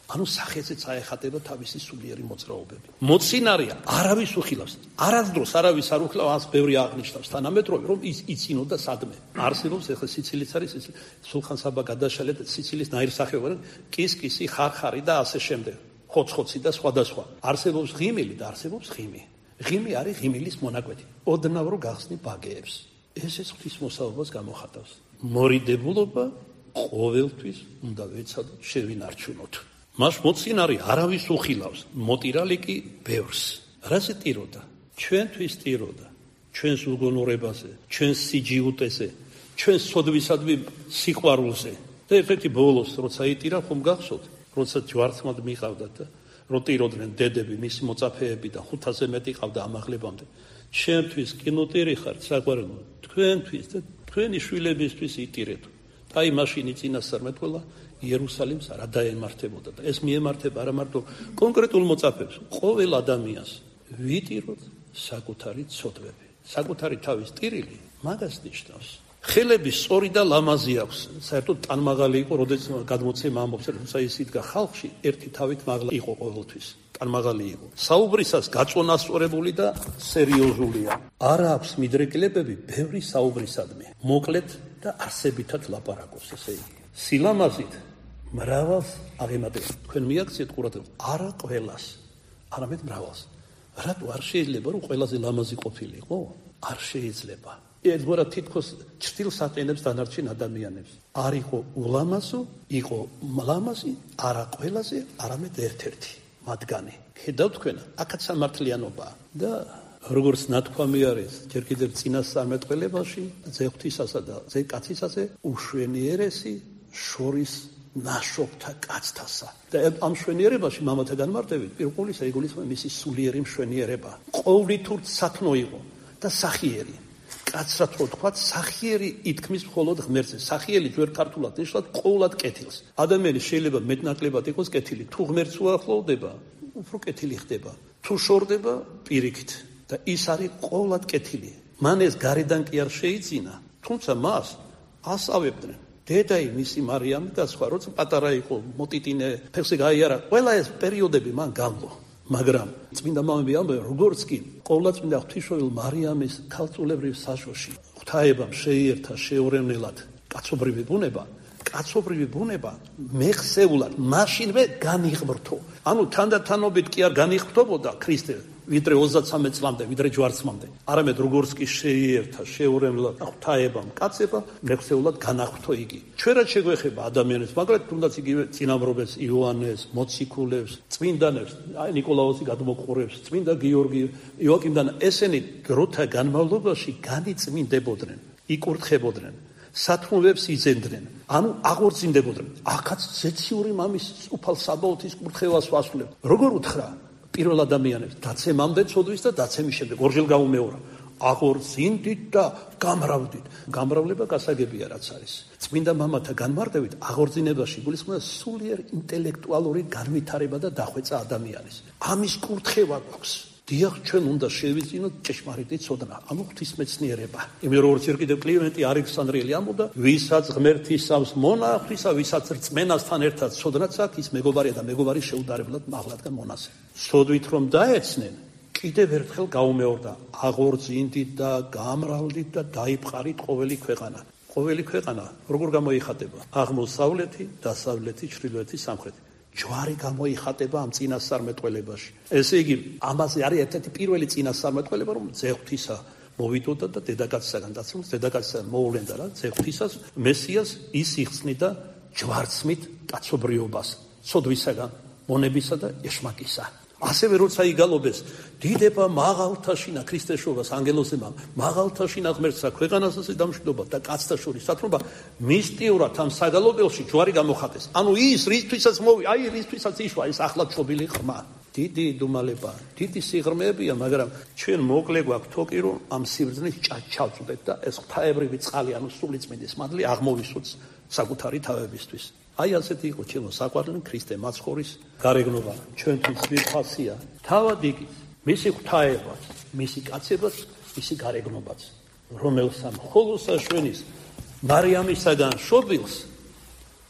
ანუ სახეზე წაეხატება თავისი სულიერი მოძრაობები. მოცინარია არავის უხილავს. არასდროს არავის არ უხილავს, ბევრი აღნიშნავს თანამედროვე, რომ ის იცინოდა სადმე. არსებობს ახლა სიცილიც არის, სულხან-საბა გადაშალეთ სიცილის ნაირსახეობა, კისკისი, ხარხარი და ასე შემდეგ. ხოც-ხოცი და სხვადასხვა. არსებობს ღიმილი და არსებობს ღიმი. ღიმი არის ღიმილის მონაკვეთი. ოდნავ რო გახსნი ბაგეებს. ესეც ღვთისმოსაობას გამოხატავს. მორიდებულობა ყოველთვის უნდა ვეცადოთ შევინარჩუნოთ. მას მოცინარი არავის უხილავს, მოტირალი კი ბევრს. რაზე ტიროდა? ჩვენთვის ტიროდა. ჩვენს უგონურებაზე, ჩვენს სიჯიუტეზე, ჩვენს სოდვისადმი სიყვარულზე. და ერთ-ერთი ბოლოს, როცა იტირა, ხომ გახსოვთ, როცა ჯვარცმად მიყავდათ და რო ტიროდნენ დედები, მისი მოწაფეები და ხუთაზე მეტი ყავდა ამაღლებამდე. ჩემთვის კინოტერი ხართ, საყვარელო, თქვენთვის და თქვენი შვილებისთვის იტირეთ. და აი მაშინ წინასწარმეტყველა იერუსალიმს რა დაემართებოდა და ეს მიემართება არა მარტო კონკრეტულ მოწაფეებს, ყოველ ადამიანს ვიტიროთ საკუთარი ცოდვები, საკუთარი თავის ტირილი მაგას ნიშნავს. ხელები სწორი და ლამაზი აქვს, საერთოდ ტანმაღალი იყო, როდესაც გადმოცემა ამბობს, რომ ის იდგა ხალხში, ერთი თავით მაღლა იყო ყოველთვის, ტანმაღალი იყო. საუბრისას გაწონასწორებული და სერიოზულია. არ აქვს მიდრეკილებები ბევრი საუბრისადმი. მოკლედ და არსებითად ლაპარაკობს, ესე იგი. სილამაზით მრავალს აღემატება. თქვენ მიაქციეთ ყურადღება, არა ყველას, არამედ მრავალს. რატო არ შეიძლება რომ ყველაზე ლამაზი ყოფილიყო? არ შეიძლება. ერთგვარად თითქოს ჭრილს აყენებს დანარჩენ ადამიანებს. არ იყო ულამაზო, იყო ლამაზი, არა ყველაზე, არამედ ერთ-ერთი მათგანი. ხედავთ თქვენ, აქაც სამართლიანობაა და როგორც ნათქვამი არის ჯერ კიდევ წინასწარმეტყველებაში, ძე ღვთისასა და ძე კაცისაზე უშვენიერესი შორის ნაშობთა კაცთასა. და ამ შვენიერებაში მამათა განმარტებით პირველისა იგულისხმება მისი სულიერი მშვენიერება. ყოვლითურთ სათნო იყო და სახიერი. კაცრად რო თქვა, სახიერი ითქმის მხოლოდ ღმერთზე. სახიელი ჯერ ქართულად ნიშნავს ყოვლად კეთილს. ადამიანი შეიძლება მეტნაკლებად იყოს კეთილი, თუ ღმერთს უახლოვდება, უფრო კეთილი ხდება. თუ შორდება, პირიქით. და ის არის ყოვლად კეთილი. მან ეს გარედან კი არ შეიძინა, თუმცა მას ასავებდნენ. დედაი მისი მარიამი და სხვა, როცა პატარა იყო, მოტიტინე, ფეხზე გაიარა, ყველა ეს პერიოდები მან გამო. მაგრამ წმინდა მამები ამბობენ, როგორც კი ყოვლადწმინდა ღვთისმშობელ მარიამის ქალწულებრივ საშოში ღვთაებამ შეიერთა შეურევნელად კაცობრივი ბუნება, კაცობრივი ბუნება მეხსეულად მაშინვე განიღმრთო. ანუ თანდათანობით კი არ განიღმრთობოდა ქრისტე ვიდრე ოცდამეცი წლამდე, ვიდრე ჯვარცმამდე. არამედ როგორც კი შეიერთა შეურევნელად ღვთაებამ კაცებმა მეხსეულად განაღმრთო იგი. ჩვენ რა შეგვეხება ადამიანებს, მაგრამ თუნდაც იგივე წინამორბედს, იოანეს, მოციქულებს, წმინდანებს, აი ნიკოლაოსი გადმოყურებს, წმინდა გიორგი, იოაკიმიდან ესენი დროთა განმავლობაში განიწმინდებოდნენ, იკურთხებოდნენ. სათმულებს იძენდნენ, ანუ აღორძინდებოდნენ. ახაც ზეციური მამის უფალ საბაოთის კურთხევას ვასრულებ. როგორ უთხრა პირველ ადამიანებს დაცემამდე ცოდვის და დაცემის შემდეგ ორჯერ გაუმეორა. აღორძინდით და გამრავდით. გამრავლება გასაგებია რაც არის. წმინდა მამათა განმარტებით აღორძინებაში გულისხმობს სულიერ ინტელექტუალური განვითარება და დახვეწა ადამიანის. ამის კურთხევა გვაქვს. დიახ, ჩვენ უნდა შევიძინოთ ჭეშმარიტი ცოდნა, ანუ ღვთისმეცნიერება. იმიტომ რომ ჯერ კიდევ კლიმენტი ალექსანდრიელი ამბობდა, ვისაც ღმერთისავს მონახვისა, ვისაც რწმენასთან ერთად ცოდნაც აქვს, ის მეგობარია და მეგობარი შეუდარებლად მაღლადგან მონაზე. სოდვით რომ დაეცნენ, კიდევ ერთხელ გაუმეორდა, აღორძინდით და გამრავლდით და დაიპყარით ყოველი ქვეყანა. ყოველი ქვეყანა როგორ გამოიხატება? აღმოსავლეთი, დასავლეთი, ჩრდილოეთი, სამხრეთი. ჯვარი გამოიხატება ამ წინასწარმეტყველებაში. ესე იგი, ამაზე არის ერთ-ერთი პირველი წინასწარმეტყველება, რომ ძე ღვთისა მოვიდოდა და დედაკაცისაგან დაცემს, დედაკაცისაგან მოუვლენდა რა, ძე ღვთისას, მესიას ის იხსნიდა ჯვარცმით კაცობრიობას, ცოდვისაგან, მონებისა და ეშმაკისა. ასევე როცა იგალობეს, დიდება მაღალთაშინა ქრისტეშობას ანგელოზებმა, მაღალთაშინა ღმერთსა ქვეყანასა დამშვიდობა და კაცთა შორის სათნობა, მისტიურად ამ საგალობელში ჯვარი გამოხატეს. ანუ ის რისთვისაც მოვი, აი რისთვისაც იშვა ეს ახლად ჩობილი ხმა. დიდი დუმალება, დიდი სიღრმეებია, მაგრამ ჩვენ მოკლე გვაქვს თოკი, რომ ამ სიბრძნეს ჩავწვდეთ და ეს ღვთაებრივი წყალი, ანუ სულიწმინდის მადლი აღმოვისვოთ საკუთარი თავებისთვის. აი ასეთი იყო ჩემო საყვარელი ქრისტე მაცხოვრის გარეგნობა, ჩვენთვის მიხასია. თავად იგი, მისი ღვთაებაც, მისი კაცებაც, მისი გარეგნობაც, რომელსა მხოლოდ საშვენის მარიამისაგან შობილს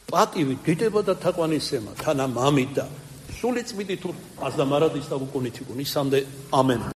პატივი, დიდება და თაყვანისცემა თანა მამით და სული წმინდით აზდა მარადის და უკუნით იქუნ ისამდე ამენ.